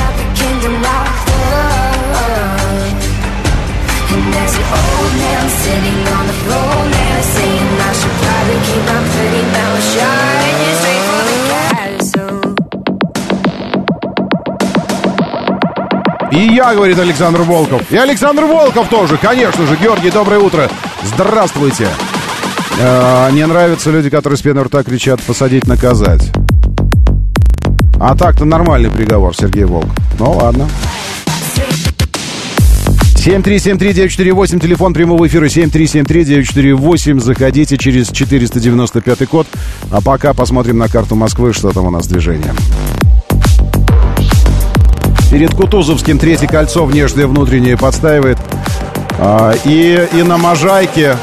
И я, говорит Александр Волков. И Александр Волков тоже, конечно же. Георгий, доброе утро. Здравствуйте. Э-э, не нравятся люди, которые с пеной рта кричат «посадить, наказать». А так-то нормальный приговор, Сергей Волк. Ну, ладно. семь три семь три девять четыре восемь, телефон прямого эфира семь три семь три девять четыре восемь. Заходите через четыреста девяносто пятый код. А пока посмотрим на карту Москвы, что там у нас движение. Перед Кутузовским третье кольцо внешнее внутреннее подстаивает. А, и, и на Можайке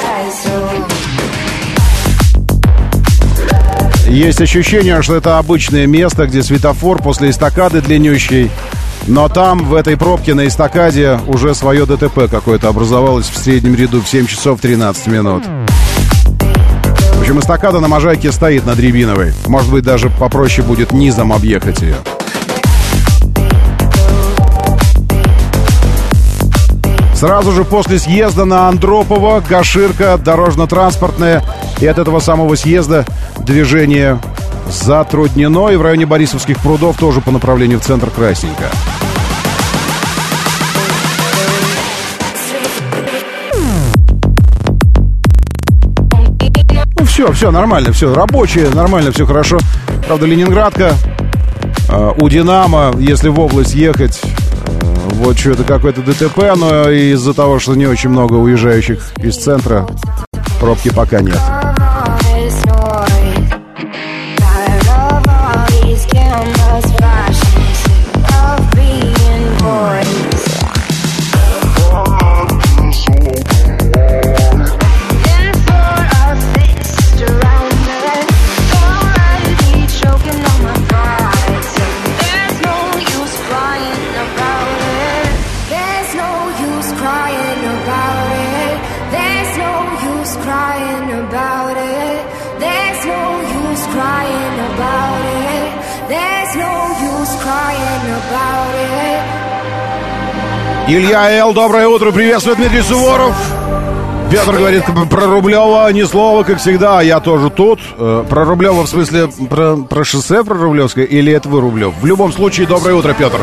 есть ощущение, что это обычное место, где светофор после эстакады длиннющей. Но там, в этой пробке на эстакаде, уже свое ДТП какое-то образовалось в среднем ряду в семь часов тринадцать минут. В общем, эстакада на Можайке стоит над Рябиновой. Может быть, даже попроще будет низом объехать ее. Сразу же после съезда на Андропово, Каширка, дорожно-транспортная. И от этого самого съезда движение затруднено. И в районе Борисовских прудов тоже по направлению в центр красненько. Ну все, все нормально, все рабочие, нормально, все хорошо. Правда, Ленинградка, э, у Динамо, если в область ехать... Вот что-то какое-то ДТП, но из-за того, что не очень много уезжающих из центра, пробки пока нет. Илья Л., доброе утро, приветствует Дмитрий Суворов. Петр говорит, про Рублева ни слова, как всегда, а я тоже тут. Про Рублева, в смысле, про, про шоссе, про Рублевское, или это вы Рублев? В любом случае, доброе утро, Петр.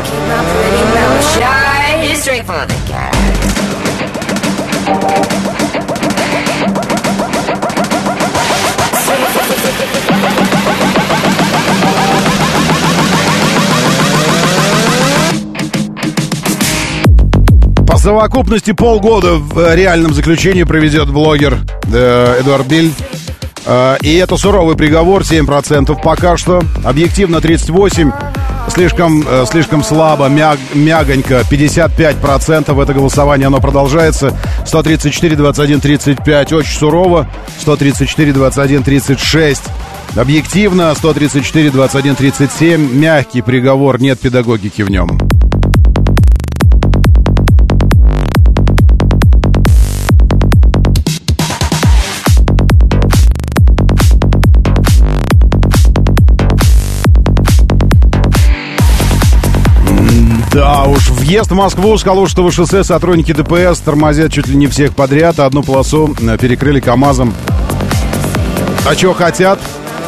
В совокупности полгода в реальном заключении проведет блогер э, Эдуард Биль. Э, и это суровый приговор, семь процентов пока что. Объективно тридцать восемь процентов. Слишком, э, слишком слабо, мяг, мягонько, пятьдесят пять процентов. Это голосование, оно продолжается. сто тридцать четыре, двадцать один, тридцать пять. Очень сурово. сто тридцать четыре, двадцать один, тридцать шесть. Объективно сто тридцать четыре, двадцать один, тридцать семь. Мягкий приговор, нет педагогики в нем. Да уж, въезд в Москву с Калужского шоссе сотрудники ДПС тормозят чуть ли не всех подряд. Одну полосу перекрыли КамАЗом. А чего хотят?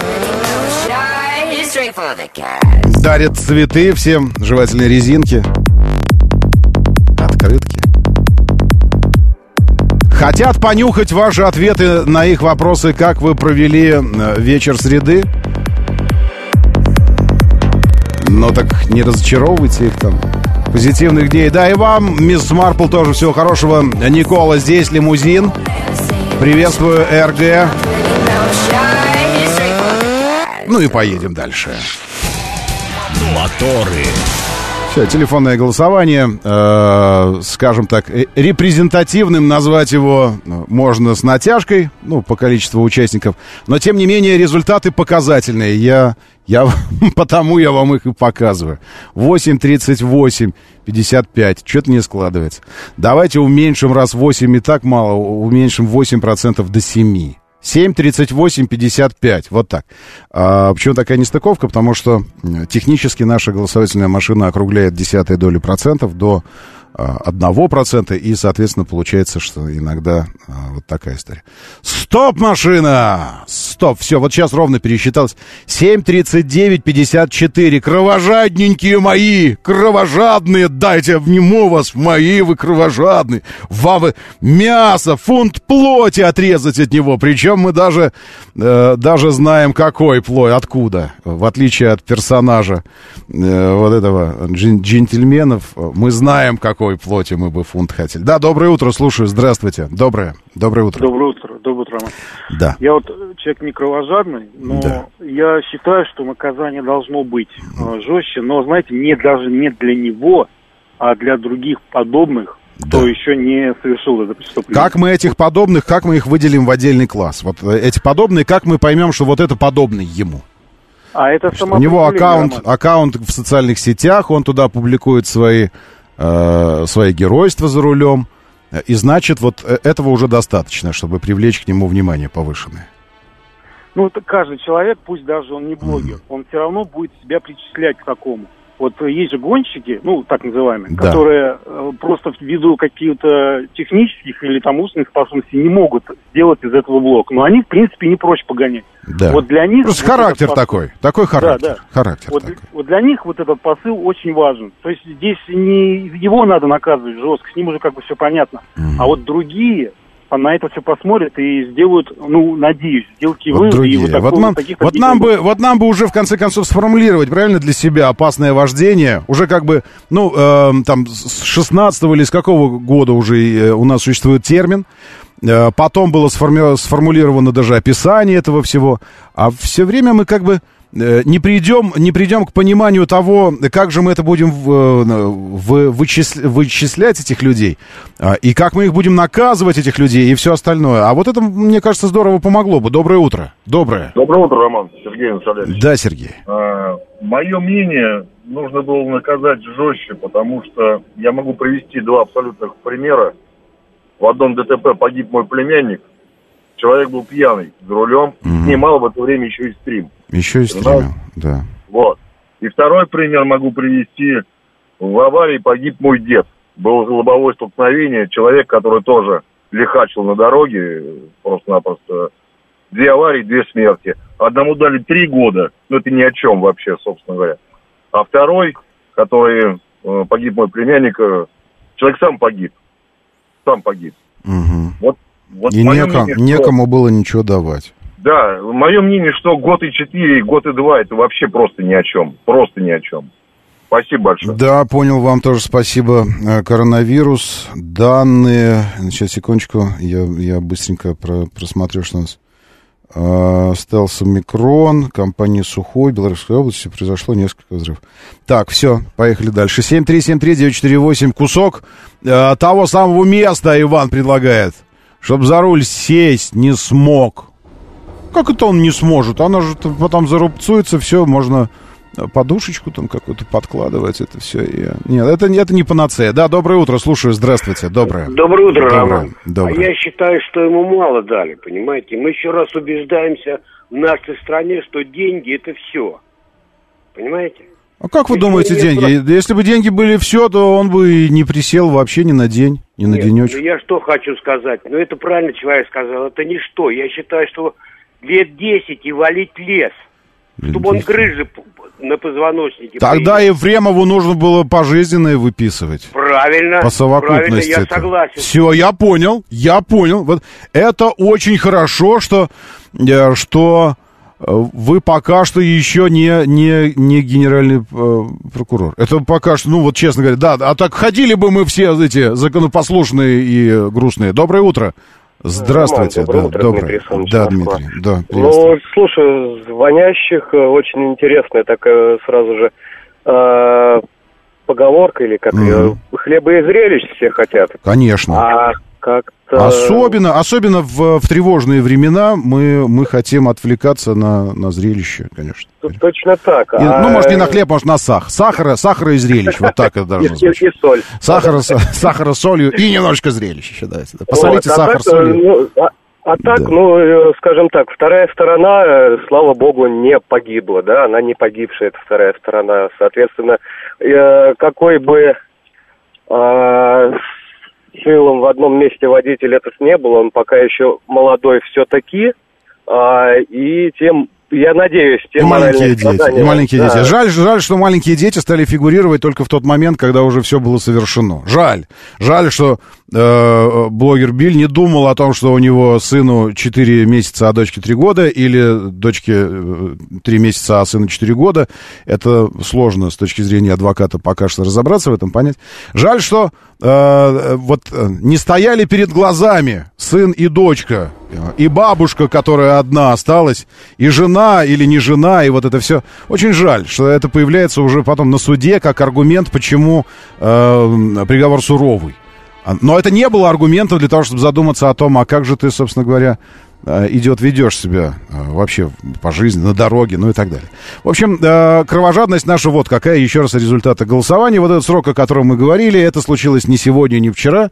Дарят цветы всем, жевательные резинки, открытки. Хотят понюхать ваши ответы на их вопросы, как вы провели вечер среды. Но так не разочаровывайте их там. Позитивных идей. Да, и вам, мисс Марпл, тоже всего хорошего. Никола, здесь лимузин. Приветствую, РГ. Ну и поедем дальше. Моторы. Все, телефонное голосование, э, скажем так, репрезентативным назвать его можно с натяжкой, ну, по количеству участников, но, тем не менее, результаты показательные. Я, я, потому я вам их и показываю. восемь, тридцать восемь, пятьдесят пять. Что-то не складывается. Давайте уменьшим, раз восемь и так мало, уменьшим восемь процентов до семи. семь, тридцать восемь, пятьдесят пять. Вот так. А почему такая нестыковка? Потому что технически наша голосовательная машина округляет десятые доли процентов до одного процента. И, соответственно, получается, что иногда вот такая история. Стоп, машина! Стоп, все, вот сейчас ровно пересчиталось. семь, тридцать девять, пятьдесят четыре. Кровожадненькие мои! Кровожадные! Дайте обниму вас, мои вы кровожадные! Вам вы мясо, фунт плоти отрезать от него. Причем мы даже, э, даже знаем, какой плоть, откуда. В отличие от персонажа э, вот этого джен- джентльменов, мы знаем, какой плоти мы бы фунт хотели. Да, доброе утро, слушаю, здравствуйте. Доброе, доброе утро. Доброе утро, доброе утро, Роман. Да. Я вот человек не кровожадный, но да. я считаю, что наказание должно быть э, жестче, но, знаете, не даже не для него, а для других подобных, да. кто еще не совершил это преступление. Как мы этих подобных, как мы их выделим в отдельный класс? Вот эти подобные, как мы поймем, что вот это подобный ему? А это у него аккаунт, аккаунт в социальных сетях, он туда публикует свои, э, свои геройства за рулем. И значит, вот этого уже достаточно, чтобы привлечь к нему внимание повышенное. ну, это каждый человек, пусть даже он не блогер, он все равно будет себя причислять к такому. Вот есть же гонщики, ну, так называемые, да. которые э, просто ввиду каких-то технических или там умственных способностей не могут сделать из этого блог. Но они, в принципе, не прочь погонять. Да. Вот для них... Просто вот характер посыл... такой, такой характер. Да, да. характер вот, такой. вот для них вот этот посыл очень важен. То есть здесь не его надо наказывать жестко, с ним уже как бы все понятно. Mm. А вот другие... на это все посмотрят и сделают, ну, надеюсь, сделки вот выводы. Другие. И вот, вот, такого, нам, вот, нам бы, вот нам бы уже, в конце концов, сформулировать, правильно, для себя опасное вождение. Уже как бы, ну, э, там, с шестнадцатого или с какого года уже э, у нас существует термин. Э, потом было сформи- сформулировано даже описание этого всего. А все время мы как бы... Не придем, не придем к пониманию того, как же мы это будем в, в, вычисля, вычислять этих людей, и как мы их будем наказывать, этих людей, и все остальное. А вот это, мне кажется, здорово помогло бы. Доброе утро. Доброе. Доброе утро, Роман. Сергей Анатольевич. Да, Сергей. А, мое мнение, нужно было наказать жестче, потому что я могу привести два абсолютных примера. В одном ДТП погиб мой племянник. Человек был пьяный за рулем, mm-hmm. снимал в это время еще и стрим. Еще и стримил, да. Вот. И второй пример могу привести. В аварии погиб мой дед. Было лобовое столкновение. Человек, который тоже лихачил на дороге, просто-напросто. Две аварии, две смерти. Одному дали три года. Ну, это ни о чем вообще, собственно говоря. А второй, который э, погиб мой племянник, э, человек сам погиб. Сам погиб. Угу. Вот. Вот и неком, мнение, некому что... было ничего давать. Да, мое мнение, что год и четыре, и год и два, это вообще просто ни о чем. Просто ни о чем. Спасибо большое. Да, понял, вам тоже спасибо. Коронавирус, данные... Сейчас, секундочку, я, я быстренько про, просмотрю, что у нас. А, стелс Омикрон, компания Сухой, Белорусской области, произошло несколько взрывов. Так, все, поехали дальше. семь три семь три девять четыре восемь, кусок а, того самого места Иван предлагает. Чтоб за руль сесть не смог. Как это он не сможет? Она же потом зарубцуется, все, можно подушечку там какую-то подкладывать, это все. И... Нет, это, это не панацея. Да, доброе утро, слушаю, здравствуйте, доброе. Доброе утро, доброе. Роман. Доброе. А я считаю, что ему мало дали, понимаете? Мы еще раз убеждаемся в нашей стране, что деньги это все. Понимаете? А как вы Если думаете, деньги? Просто... Если бы деньги были все, то он бы и не присел вообще ни на день, ни Нет, на денечек. Ну я что хочу сказать? Ну это правильно человек сказал, это ничто. Я считаю, что лет десять и валить лес, лет чтобы десять. Он грыжи на позвоночнике. Тогда появился. Ефремову нужно было пожизненное выписывать. Правильно. По совокупности. Правильно, я согласен. Все, я понял, я понял. Вот это очень хорошо, что... что... Вы пока что еще не, не, не генеральный э, прокурор. Это пока что, ну вот честно говоря, да, а так ходили бы мы все эти законопослушные и грустные. Доброе утро. Здравствуйте. Доброе да, утро, доброе. Дмитрий Александрович, да, Москва. Дмитрий, да, ну, слушай, звонящих очень интересная такая сразу же э, поговорка, или как mm-hmm. хлеба и зрелищ все хотят. Конечно. А как-то... Особенно, особенно в, в тревожные времена мы, мы хотим отвлекаться на, на зрелище, конечно. Тут точно так. И, а... Ну, может, не на хлеб, может, на сахар. Сахара, сахара и зрелищ, вот так это должно звучать. И соль. Сахара, сахара, солью и немножко зрелища еще, да. Посолите сахар, солью. А так, да. ну, скажем так, вторая сторона, слава богу, не погибла, да, она не погибшая, эта вторая сторона. Соответственно, какой бы э, силам в одном месте водитель этот не был, он пока еще молодой все-таки, э, и тем... Я надеюсь, те и маленькие дети, и маленькие да. дети. Жаль, жаль, что маленькие дети стали фигурировать только в тот момент, когда уже все было совершено. Жаль. Жаль, что э, блогер Биль не думал о том, что у него сыну четыре месяца, а дочке три года, или дочке три месяца, а сыну четыре года. Это сложно с точки зрения адвоката пока что разобраться в этом, понять. Жаль, что э, вот не стояли перед глазами сын и дочка, и бабушка, которая одна осталась, и жена или не жена, и вот это все. Очень жаль, что это появляется уже потом на суде как аргумент, почему э, приговор суровый. Но это не было аргументом для того, чтобы задуматься о том, а как же ты, собственно говоря, идет, ведешь себя вообще по жизни, на дороге, ну и так далее. В общем, кровожадность наша вот какая. Еще раз результаты голосования. Вот этот срок, о котором мы говорили, это случилось не сегодня, не вчера.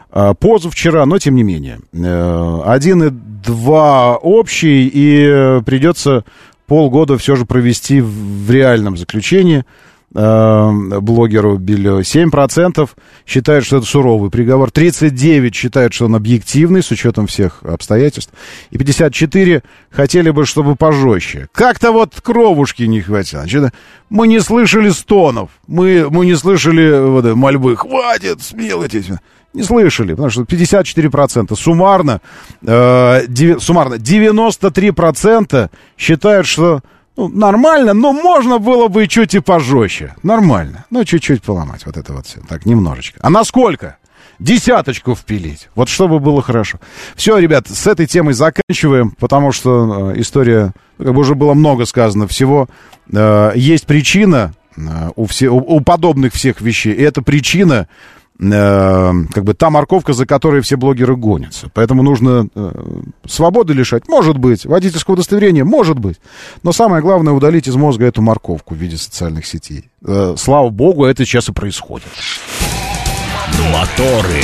позавчера, но тем не менее. Один и два общий, и придется полгода все же провести в реальном заключении. Блогеру Билю. семь процентов считают, что это суровый приговор. тридцать девять считают, что он объективный, с учетом всех обстоятельств. И пятьдесят четыре хотели бы, чтобы пожестче. Как-то вот кровушки не хватило. Значит, мы не слышали стонов. Мы, мы не слышали вот, мольбы. Хватит, смилуйтесь. Не слышали, потому что пятьдесят четыре процента суммарно, э, деви, суммарно девяносто три процента считают, что ну, нормально, но можно было бы чуть и пожестче. Нормально. Ну, чуть-чуть поломать вот это вот все. Так, немножечко. А насколько? Десяточку впилить. Вот чтобы было хорошо. Все, ребят, с этой темой заканчиваем, потому что э, история, как бы уже было много сказано всего. Э, есть причина э, у, все, у, у подобных всех вещей. И эта причина... как бы та морковка, за которой все блогеры гонятся. Поэтому нужно э, свободы лишать. Может быть. Водительского удостоверения. Может быть. Но самое главное удалить из мозга эту морковку в виде социальных сетей. Э, слава богу, это сейчас и происходит. Моторы.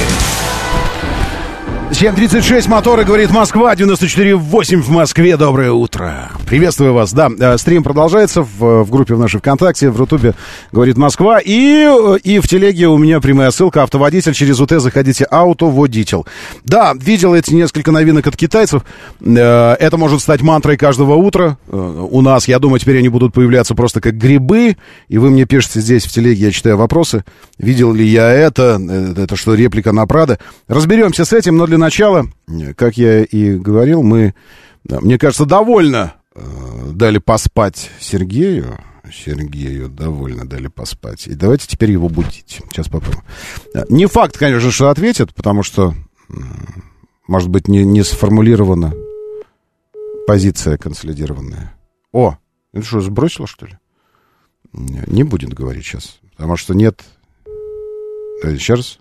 семь тридцать шесть, моторы, говорит Москва, девяносто четыре восемь в Москве. Доброе утро. Приветствую вас. Да, стрим продолжается в, в группе в нашей ВКонтакте, в Рутубе, говорит Москва. И, и в телеге у меня прямая ссылка. Автоводитель через УТ. Заходите. Автоводитель. Да, видел эти несколько новинок от китайцев. Это может стать мантрой каждого утра. У нас, я думаю, теперь они будут появляться просто как грибы. И вы мне пишете здесь в телеге, я читаю вопросы. Видел ли я это? Это что, реплика на Прадо? Разберемся с этим, но для начала, как я и говорил, мы, мне кажется, довольно э, дали поспать Сергею. Сергею довольно дали поспать. И давайте теперь его будить. Сейчас попробуем. Не факт, конечно, что ответит, потому что, может быть, не, не сформулирована позиция консолидированная. О, это что, сбросило, что ли? Не будет говорить сейчас, потому что нет... Еще раз.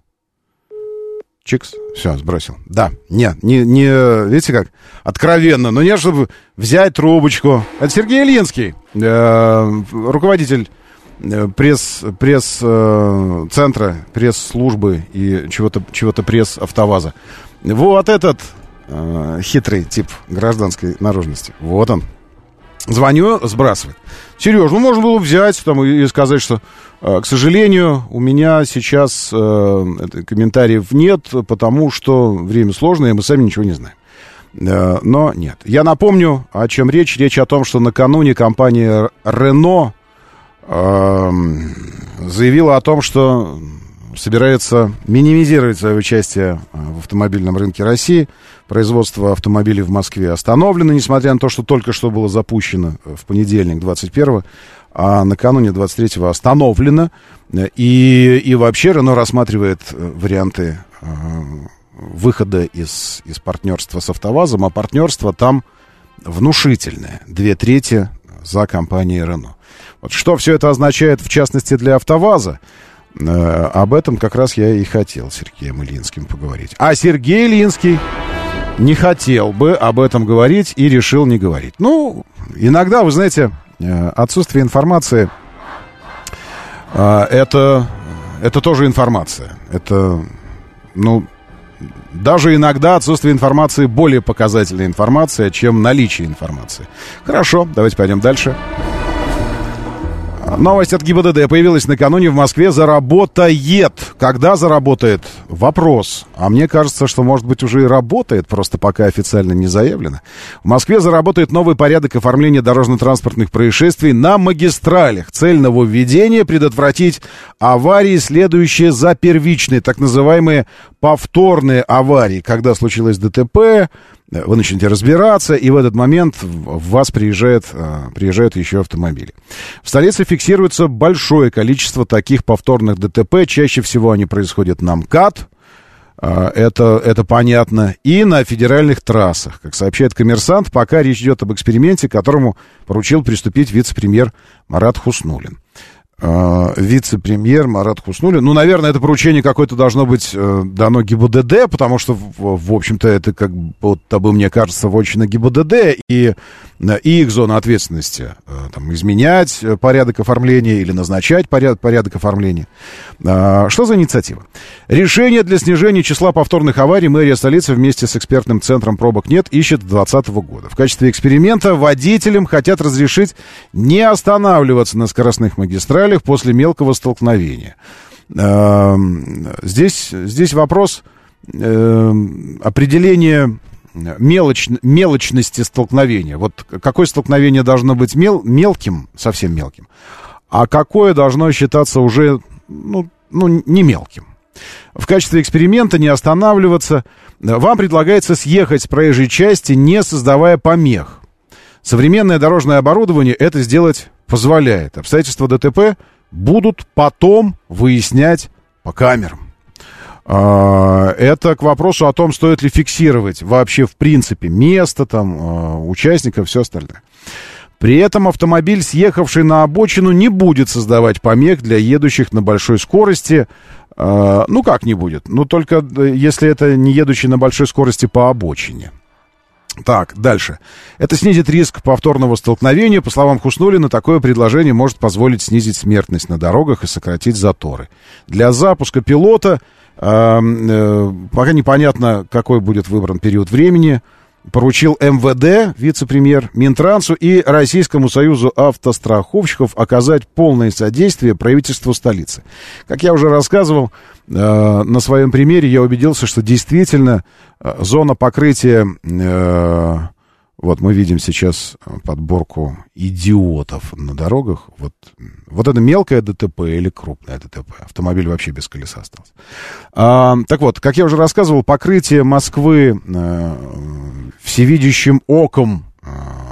Чикс. Все, сбросил. Да, нет, не, не, видите как, откровенно, но не чтобы взять трубочку. Это Сергей Ильинский, э, руководитель э, пресс, пресс-центра, э, пресс-службы и чего-то, чего-то пресс-автоваза. Вот этот э, хитрый тип гражданской наружности. Вот он. Звоню, сбрасывает. Сереж, ну можно было взять там, и, и сказать, что, э, к сожалению, у меня сейчас э, комментариев нет, потому что время сложное, и мы сами ничего не знаем. Э, но нет. Я напомню, о чем речь. Речь о том, что накануне компания Renault э, заявила о том, что собирается минимизировать свое участие в автомобильном рынке России. Производство автомобилей в Москве остановлено, несмотря на то, что только что было запущено в понедельник, двадцать первого, а накануне двадцать третьего остановлено. И, и вообще Renault рассматривает варианты э, выхода из, из партнерства с АвтоВАЗом, а партнерство там внушительное. Две трети за компанией Renault. Вот что все это означает, в частности, для АвтоВАЗа? Э, об этом как раз я и хотел с Сергеем Ильинским поговорить. А Сергей Ильинский не хотел бы об этом говорить и решил не говорить. Ну, иногда, вы знаете, отсутствие информации это, это тоже информация. Это, ну, даже иногда отсутствие информации более показательная информация, чем наличие информации. Хорошо, давайте пойдем дальше. Новость от ГИБДД появилась накануне в Москве. Заработает. Когда заработает? Вопрос. А мне кажется, что, может быть, уже и работает, просто пока официально не заявлено. В Москве заработает новый порядок оформления дорожно-транспортных происшествий на магистралях. Цель нововведения — предотвратить аварии, следующие за первичные, так называемые повторные аварии. Когда случилось ДТП, вы начнете разбираться, и в этот момент в вас приезжает, приезжают еще автомобили. В столице фиксируется большое количество таких повторных ДТП. Чаще всего они происходят на МКАД, это, это понятно, и на федеральных трассах. Как сообщает «Коммерсант», пока речь идет об эксперименте, к которому поручил приступить вице-премьер Марат Хуснуллин. вице-премьер Марат Хуснуллин. Ну, наверное, это поручение какое-то должно быть э, дано ГИБДД, потому что, в, в общем-то, это, как будто бы, мне кажется, вотчина ГИБДД и, и их зона ответственности. Э, там, изменять порядок оформления или назначать поряд, порядок оформления. Э, что за инициатива? Решение для снижения числа повторных аварий мэрия столицы вместе с экспертным центром «Пробок нет» ищет с двадцатого года. В качестве эксперимента водителям хотят разрешить не останавливаться на скоростных магистралях после мелкого столкновения. Здесь, здесь вопрос определения мелоч, мелочности столкновения. Вот какое столкновение должно быть мел, мелким, совсем мелким, а какое должно считаться уже ну, ну, не мелким. В качестве эксперимента не останавливаться. Вам предлагается съехать с проезжей части, не создавая помех. Современное дорожное оборудование это сделать позволяет. Обстоятельства ДТП будут потом выяснять по камерам. Это к вопросу о том, стоит ли фиксировать вообще в принципе место, там, участников, все остальное. При этом автомобиль, съехавший на обочину, не будет создавать помех для едущих на большой скорости. Ну, как не будет? Ну, только если это не едущий на большой скорости по обочине. Так, дальше. Это снизит риск повторного столкновения. По словам Хуснуллина, такое предложение может позволить снизить смертность на дорогах и сократить заторы. Для запуска пилота э, э, пока непонятно, какой будет выбран период времени. Поручил МВД, вице-премьер, Минтрансу и Российскому союзу автостраховщиков оказать полное содействие правительству столицы. Как я уже рассказывал, э, на своем примере я убедился, что действительно э, зона покрытия... Э, вот мы видим сейчас подборку идиотов на дорогах. Вот, вот это мелкое ДТП или крупное ДТП. Автомобиль вообще без колеса остался. А, так вот, как я уже рассказывал, покрытие Москвы э, всевидящим оком э,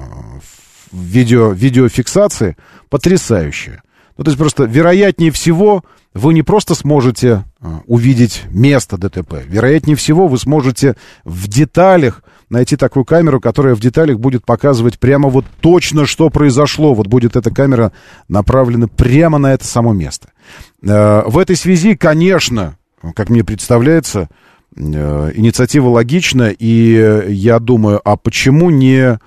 видео, видеофиксации потрясающее. Ну, то есть просто вероятнее всего вы не просто сможете э, увидеть место ДТП. Вероятнее всего вы сможете в деталях найти такую камеру, которая в деталях будет показывать прямо вот точно, что произошло. Вот будет эта камера направлена прямо на это само место. Э, в этой связи, конечно, как мне представляется, э, инициатива логична, и я думаю, а почему не,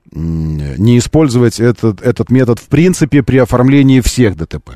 не использовать этот, этот метод в принципе при оформлении всех ДТП?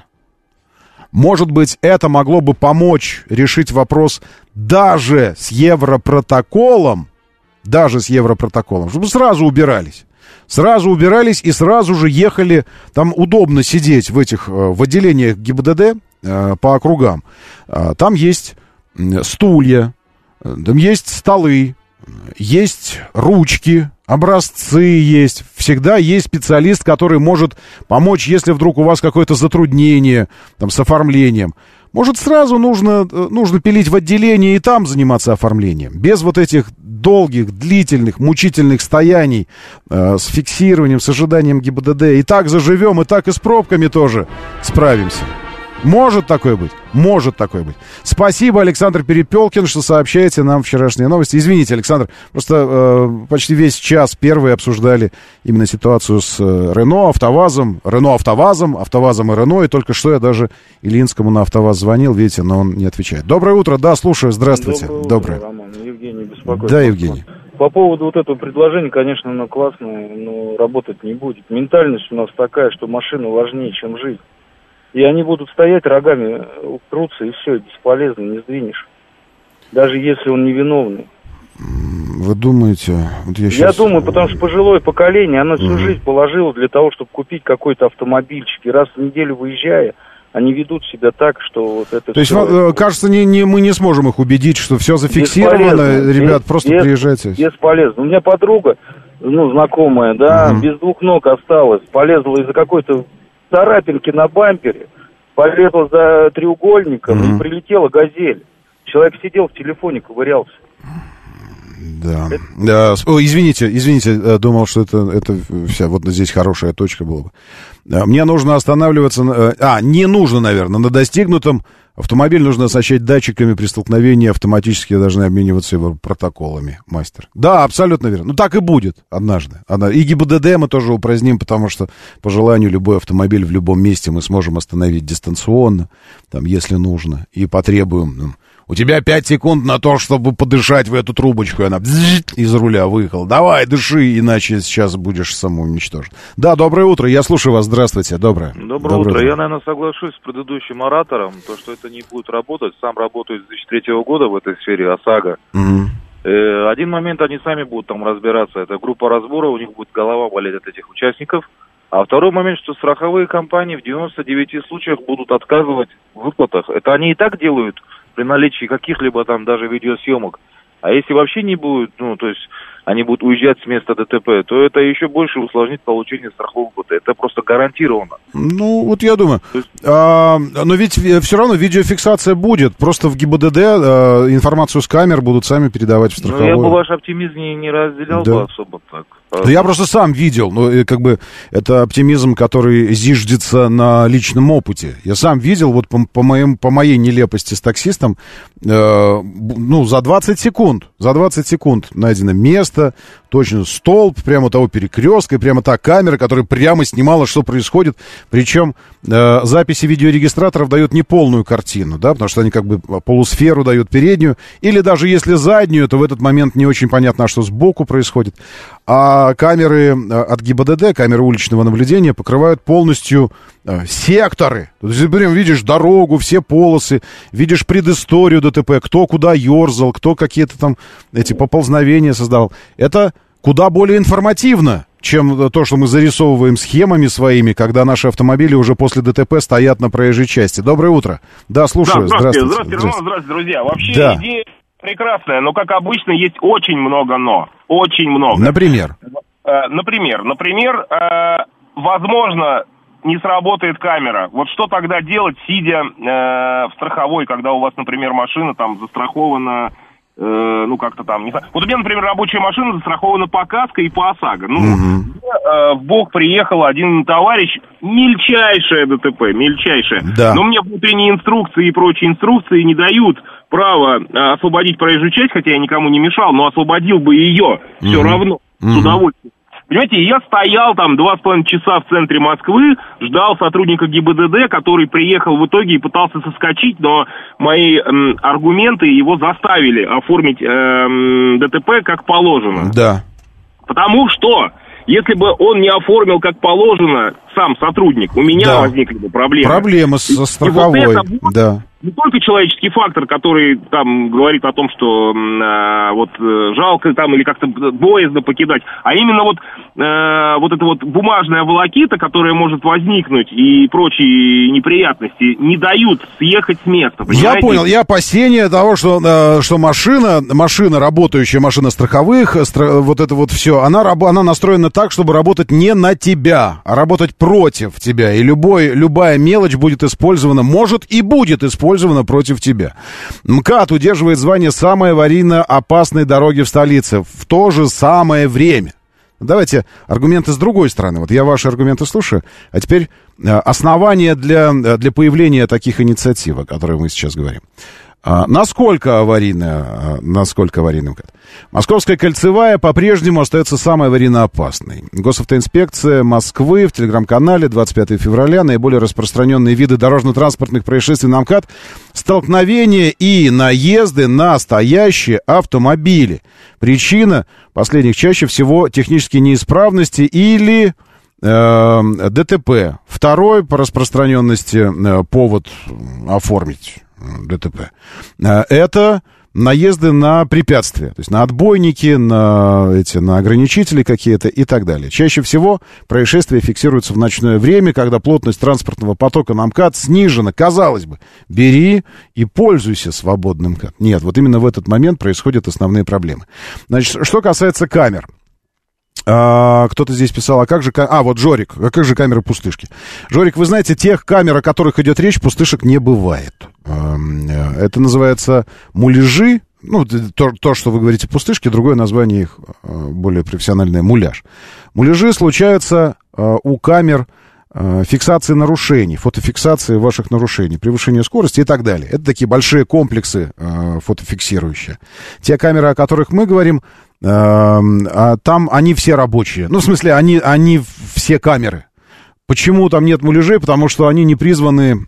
Может быть, это могло бы помочь решить вопрос даже с европротоколом, даже с европротоколом, чтобы сразу убирались. Сразу убирались и сразу же ехали. Там удобно сидеть в этих, в отделениях ГИБДД э, по округам. Э, там есть стулья, там есть столы, есть ручки, образцы есть. Всегда есть специалист, который может помочь, если вдруг у вас какое-то затруднение там, с оформлением. Может, сразу нужно, нужно пилить в отделении и там заниматься оформлением. Без вот этих долгих, длительных, мучительных стояний э, с фиксированием, с ожиданием ГИБДД. И так заживем, и так и с пробками тоже справимся. Может такое быть? Может такое быть. Спасибо, Александр Перепелкин, что сообщаете нам вчерашние новости. Извините, Александр, просто э, почти весь час первые обсуждали именно ситуацию с э, Рено, АвтоВАЗом, Рено, АвтоВАЗом, АвтоВАЗом и Рено, и только что я даже Ильинскому на АвтоВАЗ звонил, видите, но он не отвечает. Доброе утро, да, слушаю, здравствуйте. Доброе. Доброе. Утро, Роман. Евгений беспокоит. Да, Евгений. По поводу вот этого предложения, конечно, оно классное, но работать не будет. Ментальность у нас такая, что машина важнее, чем жизнь. И они будут стоять, рогами упрутся, и все, бесполезно, не сдвинешь. Даже если он невиновный. Вы думаете? Вот я, сейчас... я думаю, потому что пожилое поколение, оно всю mm-hmm. жизнь положило для того, чтобы купить какой-то автомобильчик. И раз в неделю выезжая, они ведут себя так, что вот это... То есть, все... вам, кажется, не, не, мы не сможем их убедить, что все зафиксировано, ребят, без, просто без, приезжайте. Бесполезно. У меня подруга, ну, знакомая, да, mm-hmm. без двух ног осталась, полезла из-за какой-то царапинки на бампере, полезла за треугольником mm-hmm. и прилетела газель. Человек сидел в телефоне, ковырялся. Да. Это... О, извините, извините, думал, что это, это вся, вот здесь хорошая точка была бы. Мне нужно останавливаться, а, не нужно, наверное, на достигнутом Автомобиль нужно оснащать датчиками при столкновении, автоматически должны обмениваться его протоколами, мастер. Да, абсолютно верно. Ну, так и будет однажды. И ГИБДД мы тоже упраздним, потому что по желанию любой автомобиль в любом месте мы сможем остановить дистанционно, там, если нужно, и потребуем... Ну, у тебя пять секунд на то, чтобы подышать в эту трубочку, и она из руля выехала. Давай, дыши, иначе сейчас будешь самоуничтожен. Да, доброе утро, я слушаю вас, здравствуйте, доброе. Доброе, доброе утро. утро. Я, наверное, соглашусь с предыдущим оратором, то, что это не будет работать. Сам работаю с две тысячи третьего года в этой сфере, ОСАГО. Угу. Э, один момент они сами будут там разбираться, это группа разбора, у них будет голова болеть от этих участников. А второй момент, что страховые компании в девяноста девяти случаях будут отказывать в выплатах. Это они и так делают при наличии каких-либо там даже видеосъемок. А если вообще не будет, ну, то есть они будут уезжать с места ДТП, то это еще больше усложнит получение страховой выплаты. Это просто гарантированно. Ну, вот я думаю. Есть... А, но ведь все равно видеофиксация будет. Просто в ГИБДД а, информацию с камер будут сами передавать в страховую. Ну, я бы ваш оптимизм не, не разделял да. бы особо так. Да я просто сам видел, ну, как бы, это оптимизм, который зиждется на личном опыте. Я сам видел, вот по, по, моим, по моей нелепости с таксистом, э, ну, за двадцать секунд, за двадцать секунд найдено место, точно столб, прямо того перекрестка, и прямо та камера, которая прямо снимала, что происходит. Причем э, записи видеорегистраторов дают неполную картину, да, потому что они как бы полусферу дают переднюю, или даже если заднюю, то в этот момент не очень понятно, что сбоку происходит. А камеры от ГИБДД, камеры уличного наблюдения, покрывают полностью э, секторы. То есть ты прям видишь дорогу, все полосы, видишь предысторию ДТП, кто куда ерзал, кто какие-то там эти поползновения создавал. Это куда более информативно, чем то, что мы зарисовываем схемами своими, когда наши автомобили уже после ДТП стоят на проезжей части. Доброе утро. Да, слушаю. Да, здравствуйте, здравствуйте, здравствуйте, Роман, здравствуйте, друзья. Вообще да. идея прекрасная, но, как обычно, есть очень много «но». Очень много. Например? Э, например, например, э, возможно, не сработает камера. Вот что тогда делать, сидя э, в страховой, когда у вас, например, машина там застрахована, э, ну, как-то там, не знаю. Вот у меня, например, рабочая машина застрахована по КАСКО и по ОСАГО. Ну, угу. э, в бок приехал один товарищ, мельчайшее ДТП, мельчайшее. Да. Но мне внутренние инструкции и прочие инструкции не дают право э, освободить проезжую часть, хотя я никому не мешал, но освободил бы ее все угу. равно, угу. с удовольствием. Понимаете, я стоял там два с половиной часа в центре Москвы, ждал сотрудника ГИБДД, который приехал в итоге и пытался соскочить, но мои эм, аргументы его заставили оформить эм, ДТП как положено. Да. Потому что, если бы он не оформил как положено, сам сотрудник, у меня да. возникли бы проблемы. Проблемы со страховой, вот это, да. Не только человеческий фактор, который там говорит о том, что э, вот э, жалко там или как-то боязно покидать, а именно вот, э, вот эта вот бумажная волокита, которая может возникнуть, и прочие неприятности, не дают съехать с места. Понимаете? Я понял, я опасение того, что, э, что машина, машина, работающая машина страховых, стра- вот это вот все, она, раб- она настроена так, чтобы работать не на тебя, а работать против тебя. И любой, любая мелочь будет использована, может и будет использована против тебя. МКАД удерживает звание самой аварийно опасной дороги в столице в то же самое время. Давайте аргументы с другой стороны. Вот я ваши аргументы слушаю, а теперь основания для, для появления таких инициатив, о которых мы сейчас говорим. А, насколько аварийная, насколько аварийный МКАД? Московская кольцевая по-прежнему остается самой аварийно опасной. Госавтоинспекция Москвы в телеграм-канале двадцать пятого февраля наиболее распространенные виды дорожно-транспортных происшествий на МКАД — столкновения и наезды на стоящие автомобили. Причина последних чаще всего технические неисправности или э, ДТП. Второй по распространенности э, повод оформить ДТП. Это наезды на препятствия, то есть на отбойники, на, эти, на ограничители какие-то и так далее. Чаще всего происшествия фиксируются в ночное время, когда плотность транспортного потока на МКАД снижена. Казалось бы, бери и пользуйся свободным МКАД. Нет, вот именно в этот момент происходят основные проблемы. Значит, что касается камер. А, кто-то здесь писал, а как же... А, вот Жорик, а как же камеры пустышки? Жорик, вы знаете, тех камер, о которых идет речь, пустышек не бывает. А, это называется муляжи. Ну, то, то, что вы говорите пустышки, другое название их, более профессиональное, муляж. Муляжи случаются а, у камер фиксации нарушений, фотофиксации ваших нарушений, превышения скорости и так далее. Это такие большие комплексы фотофиксирующие. Те камеры, о которых мы говорим, там они все рабочие. Ну, в смысле, они, они все камеры. Почему там нет муляжей? Потому что они не призваны,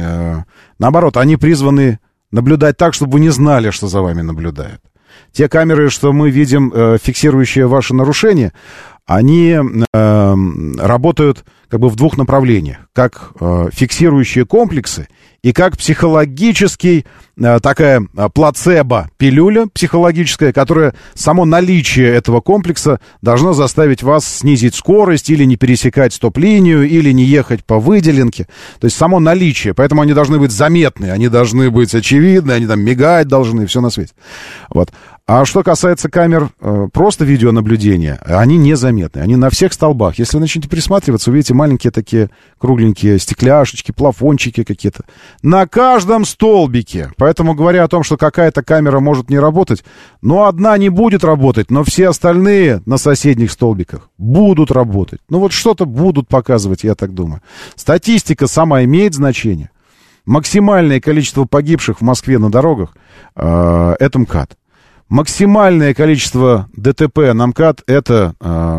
наоборот, они призваны наблюдать так, чтобы вы не знали, что за вами наблюдают. Те камеры, что мы видим, фиксирующие ваши нарушения, они э, работают как бы в двух направлениях. Как э, фиксирующие комплексы и как психологический, э, такая плацебо-пилюля психологическая, которая, само наличие этого комплекса должно заставить вас снизить скорость или не пересекать стоп-линию, или не ехать по выделенке. То есть само наличие. Поэтому они должны быть заметны, они должны быть очевидны, они там мигать должны, все на свете. Вот. А что касается камер э, просто видеонаблюдения, они незаметны, они на всех столбах. Если вы начнете присматриваться, увидите маленькие такие кругленькие стекляшечки, плафончики какие-то. На каждом столбике. Поэтому, говоря о том, что какая-то камера может не работать, но одна не будет работать, но все остальные на соседних столбиках будут работать. Ну вот что-то будут показывать, я так думаю. Статистика сама имеет значение. Максимальное количество погибших в Москве на дорогах э, — это МКАД. Максимальное количество ДТП на МКАД — это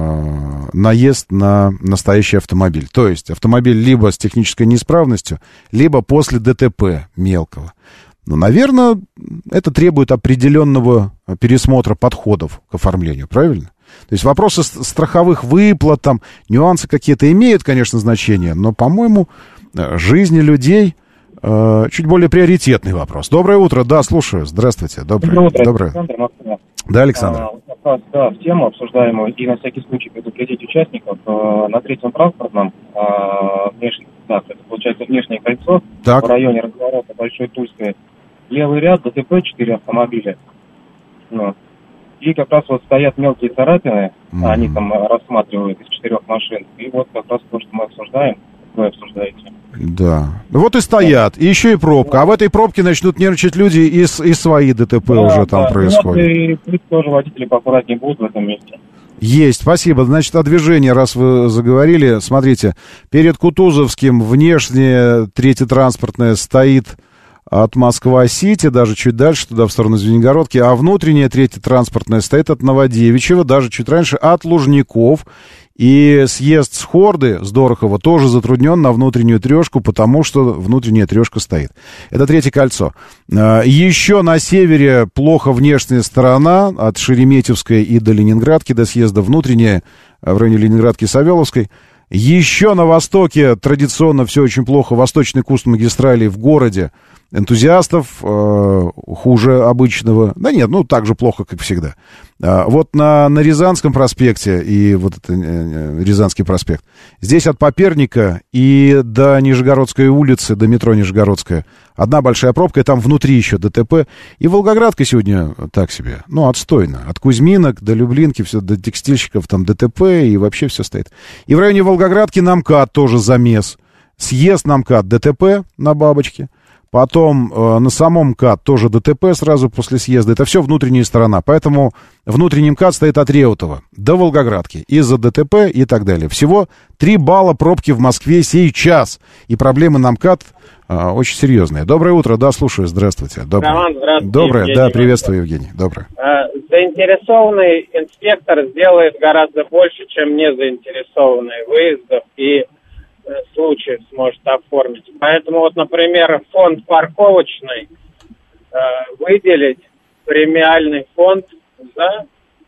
э, наезд на настоящий автомобиль. То есть автомобиль либо с технической неисправностью, либо после ДТП мелкого. Но, наверное, это требует определенного пересмотра подходов к оформлению, правильно? То есть вопросы страховых выплат, там, нюансы какие-то имеют, конечно, значение, но, по-моему, жизни людей... чуть более приоритетный вопрос. Доброе утро, да, слушаю. Здравствуйте. Доброе, Доброе утро, Доброе. Александр, Москва. Да, Александр. А, вопрос, да, в тему обсуждаемую, и на всякий случай предупредить участников. А, на третьем транспортном, а, внешне, да, это получается внешнее кольцо, так. В районе разворота Большой Тульской, левый ряд, ДТП, четыре автомобиля. Вот. И как раз вот стоят мелкие царапины, mm-hmm. они там рассматривают из четырех машин. И вот как раз то, что мы обсуждаем, вы обсуждаете. Да. Вот и стоят, и еще и пробка. А в этой пробке начнут нервничать люди, и, и свои ДТП да, уже там да. происходят. И плюс тоже водители поаккуратнее будут в этом месте. Есть, спасибо. Значит, о движении, раз вы заговорили. Смотрите, перед Кутузовским внешне третье транспортное стоит от Москва-Сити, даже чуть дальше, туда в сторону Звенигородки, а внутреннее третье транспортное стоит от Новодевичьего, даже чуть раньше от Лужников. И съезд с Хорды, с Дорохова, тоже затруднен на внутреннюю трешку, потому что внутренняя трешка стоит. Это третье кольцо. Еще на севере плохо внешняя сторона, от Шереметьевской и до Ленинградки, до съезда внутренняя, в районе Ленинградки и Савеловской. Еще на востоке традиционно все очень плохо, восточный куст магистрали в городе. Энтузиастов э, хуже обычного. Да нет, ну так же плохо, как всегда. А, вот на, на Рязанском проспекте, и вот это э, Рязанский проспект, здесь от Поперника и до Нижегородской улицы, до метро Нижегородская, одна большая пробка, и там внутри еще ДТП. И Волгоградка сегодня так себе, ну, отстойно. От Кузьминок до Люблинки, все до текстильщиков, там ДТП, и вообще все стоит. И в районе Волгоградки на МКАД тоже замес. Съезд на МКАД, ДТП на Бабочке. Потом э, на самом МКАД тоже ДТП сразу после съезда. Это все внутренняя сторона. Поэтому внутренний МКАД стоит от Реутова до Волгоградки. Из-за ДТП и так далее. Всего три балла пробки в Москве сейчас. И проблемы на МКАД э, очень серьезные. Доброе утро. Да, слушаю. Здравствуйте. Доброе. Роман, здравствуйте. Доброе. Евгений. Да, приветствую, Евгений. Доброе. Заинтересованный инспектор сделает гораздо больше, чем незаинтересованный выездов и случаев сможет оформить. Поэтому вот, например, фонд парковочный э, выделить премиальный фонд за...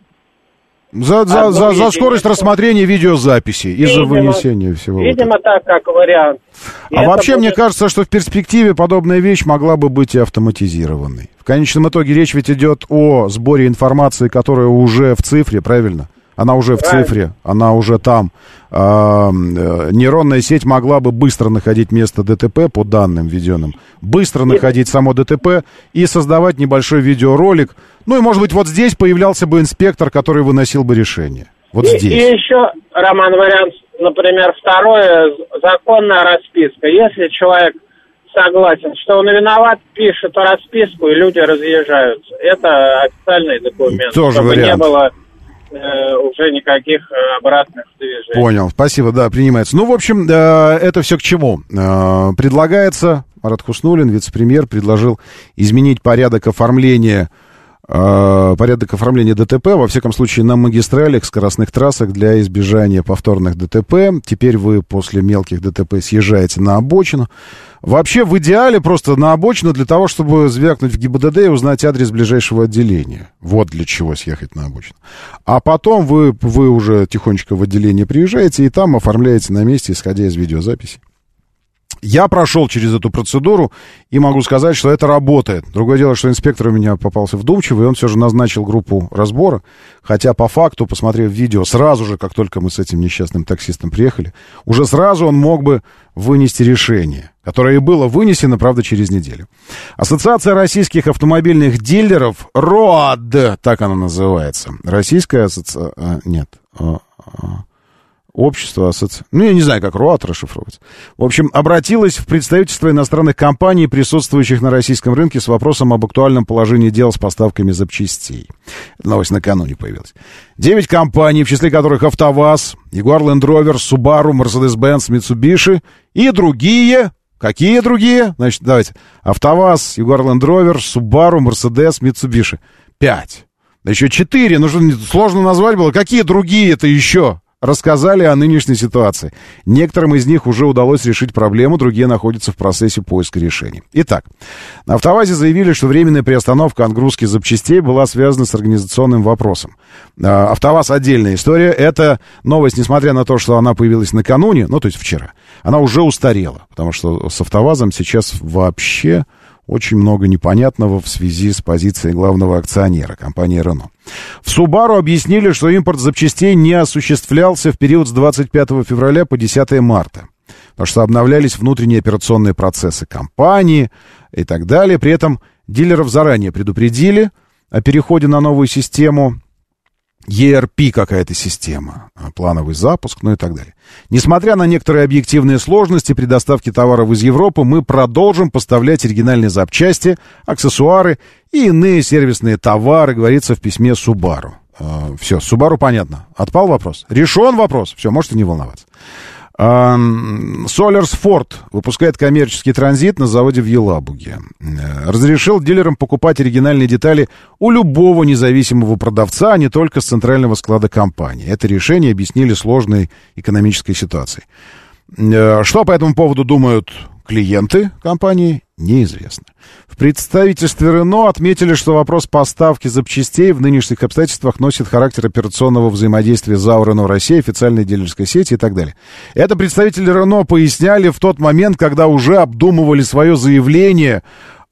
За, за, за, за скорость рассмотрения видеозаписи и за вынесение всего. Видимо, вот так, как вариант. И а вообще, будет... мне кажется, что в перспективе подобная вещь могла бы быть и автоматизированной. В конечном итоге речь ведь идет о сборе информации, которая уже в цифре, правильно? Она уже в Правильно. цифре, она уже там. А, нейронная сеть могла бы быстро находить место ДТП по данным введенным, быстро находить само ДТП и создавать небольшой видеоролик. Ну и, может быть, вот здесь появлялся бы инспектор, который выносил бы решение. Вот и, здесь. И еще, Роман, вариант, например, второе, законная расписка. Если человек согласен, что он виноват, пишет расписку, и люди разъезжаются. Это официальный документ. Тоже чтобы вариант. не было... э, уже никаких э, обратных движений. Понял, спасибо, да, принимается. Ну, в общем, э, это все к чему? Э, предлагается, Марат Хуснуллин, вице-премьер, предложил изменить порядок оформления порядок оформления ДТП, во всяком случае, на магистралях, скоростных трассах для избежания повторных ДТП. Теперь вы после мелких ДТП съезжаете на обочину. Вообще, в идеале просто на обочину для того, чтобы звякнуть в ГИБДД и узнать адрес ближайшего отделения. Вот для чего съехать на обочину. А потом вы, вы уже тихонечко в отделение приезжаете и там оформляете на месте, исходя из видеозаписи. Я прошел через эту процедуру и могу сказать, что это работает. Другое дело, что инспектор у меня попался вдумчивый, и он все же назначил группу разбора. Хотя по факту, посмотрев видео, сразу же, как только мы с этим несчастным таксистом приехали, уже сразу он мог бы вынести решение, которое и было вынесено, правда, через неделю. Ассоциация российских автомобильных дилеров, РОАД, так она называется. Российская ассоциация... Нет... Общество, ассоциация... Ну, я не знаю, как РОАД расшифровывается. В общем, обратилась в представительство иностранных компаний, присутствующих на российском рынке, с вопросом об актуальном положении дел с поставками запчастей. Эта новость накануне появилась. Девять компаний, в числе которых АвтоВАЗ, Jaguar Land Rover, Subaru, Mercedes-Benz, Mitsubishi и другие... Какие другие? Значит, давайте. АвтоВАЗ, Jaguar Land Rover, Subaru, Mercedes, Mitsubishi. Пять. Да еще четыре. Ну, сложно назвать было. Какие другие-то еще? Рассказали о нынешней ситуации. Некоторым из них уже удалось решить проблему, другие находятся в процессе поиска решений. Итак, на АвтоВАЗе заявили, что временная приостановка отгрузки запчастей была связана с организационным вопросом. АвтоВАЗ — отдельная история. Эта новость, несмотря на то, что она появилась накануне, ну, то есть вчера, она уже устарела, потому что с АвтоВАЗом сейчас вообще очень много непонятного в связи с позицией главного акционера, компании «Рено». В Subaru объяснили, что импорт запчастей не осуществлялся в период с двадцать пятого февраля по десятое марта, потому что обновлялись внутренние операционные процессы компании и так далее. При этом дилеров заранее предупредили о переходе на новую систему, и эр пи какая-то система, плановый запуск, ну и так далее. Несмотря на некоторые объективные сложности при доставке товаров из Европы, мы продолжим поставлять оригинальные запчасти, аксессуары и иные сервисные товары, говорится в письме Subaru. Э, все, Subaru понятно. Отпал вопрос? Решен вопрос. Все, можете не волноваться. Solers Ford выпускает коммерческий транзит на заводе в Елабуге. Разрешил дилерам покупать оригинальные детали у любого независимого продавца, а не только с центрального склада компании. Это решение объяснили сложной экономической ситуацией. Что по этому поводу думают клиенты компании, неизвестно. В представительстве Рено отметили, что вопрос поставки запчастей в нынешних обстоятельствах носит характер операционного взаимодействия ЗАО «Рено Россия», официальной дилерской сети и так далее. Это представители Рено поясняли в тот момент, когда уже обдумывали свое заявление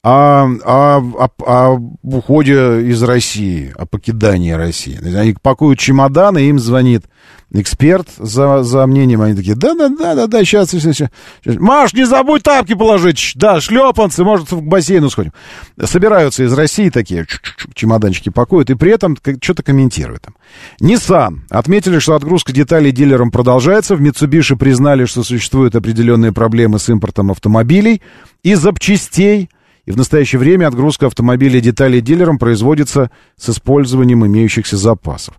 о, о, о, о уходе из России, о покидании России. Они пакуют чемоданы, им звонит эксперт за, за мнением, они такие, да-да-да-да, сейчас, сейчас, сейчас. Маш, не забудь тапки положить, да, шлепанцы, может, к бассейну сходим. Собираются из России такие, чемоданчики пакуют, и при этом что-то комментируют. Nissan отметили, что отгрузка деталей дилерам продолжается, в Mitsubishi признали, что существуют определенные проблемы с импортом автомобилей и запчастей, и в настоящее время отгрузка автомобилей и деталей дилерам производится с использованием имеющихся запасов.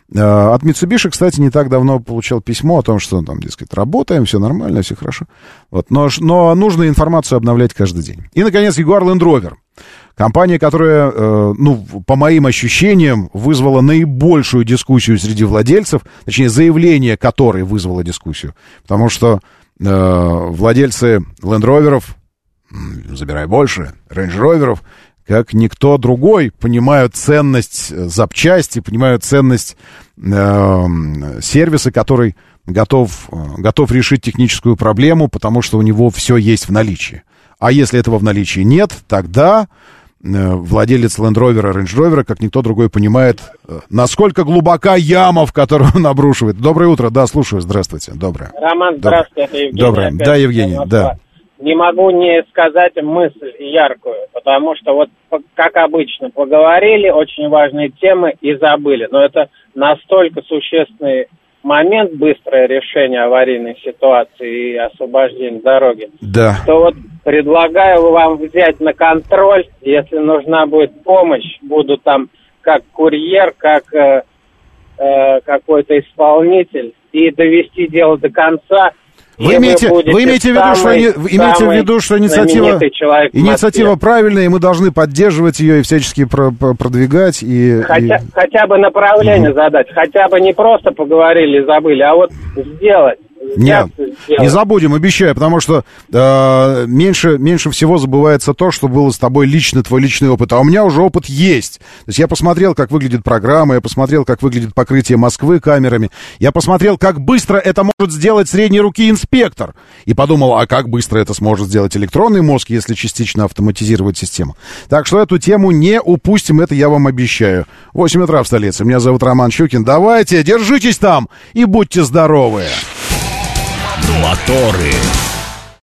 От Mitsubishi, кстати, не так давно получал письмо о том, что там, дескать, работаем, все нормально, все хорошо. Вот, но, но нужно информацию обновлять каждый день. И, наконец, Jaguar Land Rover. Компания, которая, ну, по моим ощущениям, вызвала наибольшую дискуссию среди владельцев, точнее, заявление которой вызвало дискуссию. Потому что э, владельцы Land Rover'ов, забирай больше, рейндж-роверов, как никто другой, понимают ценность запчасти, понимают ценность э, сервиса, который готов, готов решить техническую проблему, потому что у него все есть в наличии. А если этого в наличии нет, тогда э, владелец Land Rover, Range Rover, как никто другой, понимает, э, насколько глубока яма, в которую он обрушивает. Доброе утро, да, слушаю, здравствуйте, доброе. Роман, здравствуйте, это Евгений. Доброе, да, Евгений, да. Не могу не сказать мысль яркую, потому что вот, как обычно, поговорили, очень важные темы и забыли. Но это настолько существенный момент, быстрое решение аварийной ситуации и освобождение дороги, да. Что вот предлагаю вам взять на контроль, если нужна будет помощь, буду там как курьер, как... э, какой-то исполнитель и довести дело до конца. Вы имеете, вы, вы имеете, в виду, что, имеете в виду, что инициатива, инициатива правильная, и мы должны поддерживать ее и всячески про, про, продвигать. И, хотя, и... хотя бы направление mm-hmm. задать, хотя бы не просто поговорили и забыли, а вот сделать. Нет, не забудем, обещаю, потому что э, меньше, меньше всего забывается то, что было с тобой лично, твой личный опыт. А у меня уже опыт есть. То есть я посмотрел, как выглядит программа, я посмотрел, как выглядит покрытие Москвы камерами, я посмотрел, как быстро это может сделать средней руки инспектор. И подумал, а как быстро это сможет сделать электронный мозг, если частично автоматизировать систему. Так что эту тему не упустим, это я вам обещаю. восемь утра в столице. Меня зовут Роман Щукин. Давайте, держитесь там и будьте здоровы. Моторы.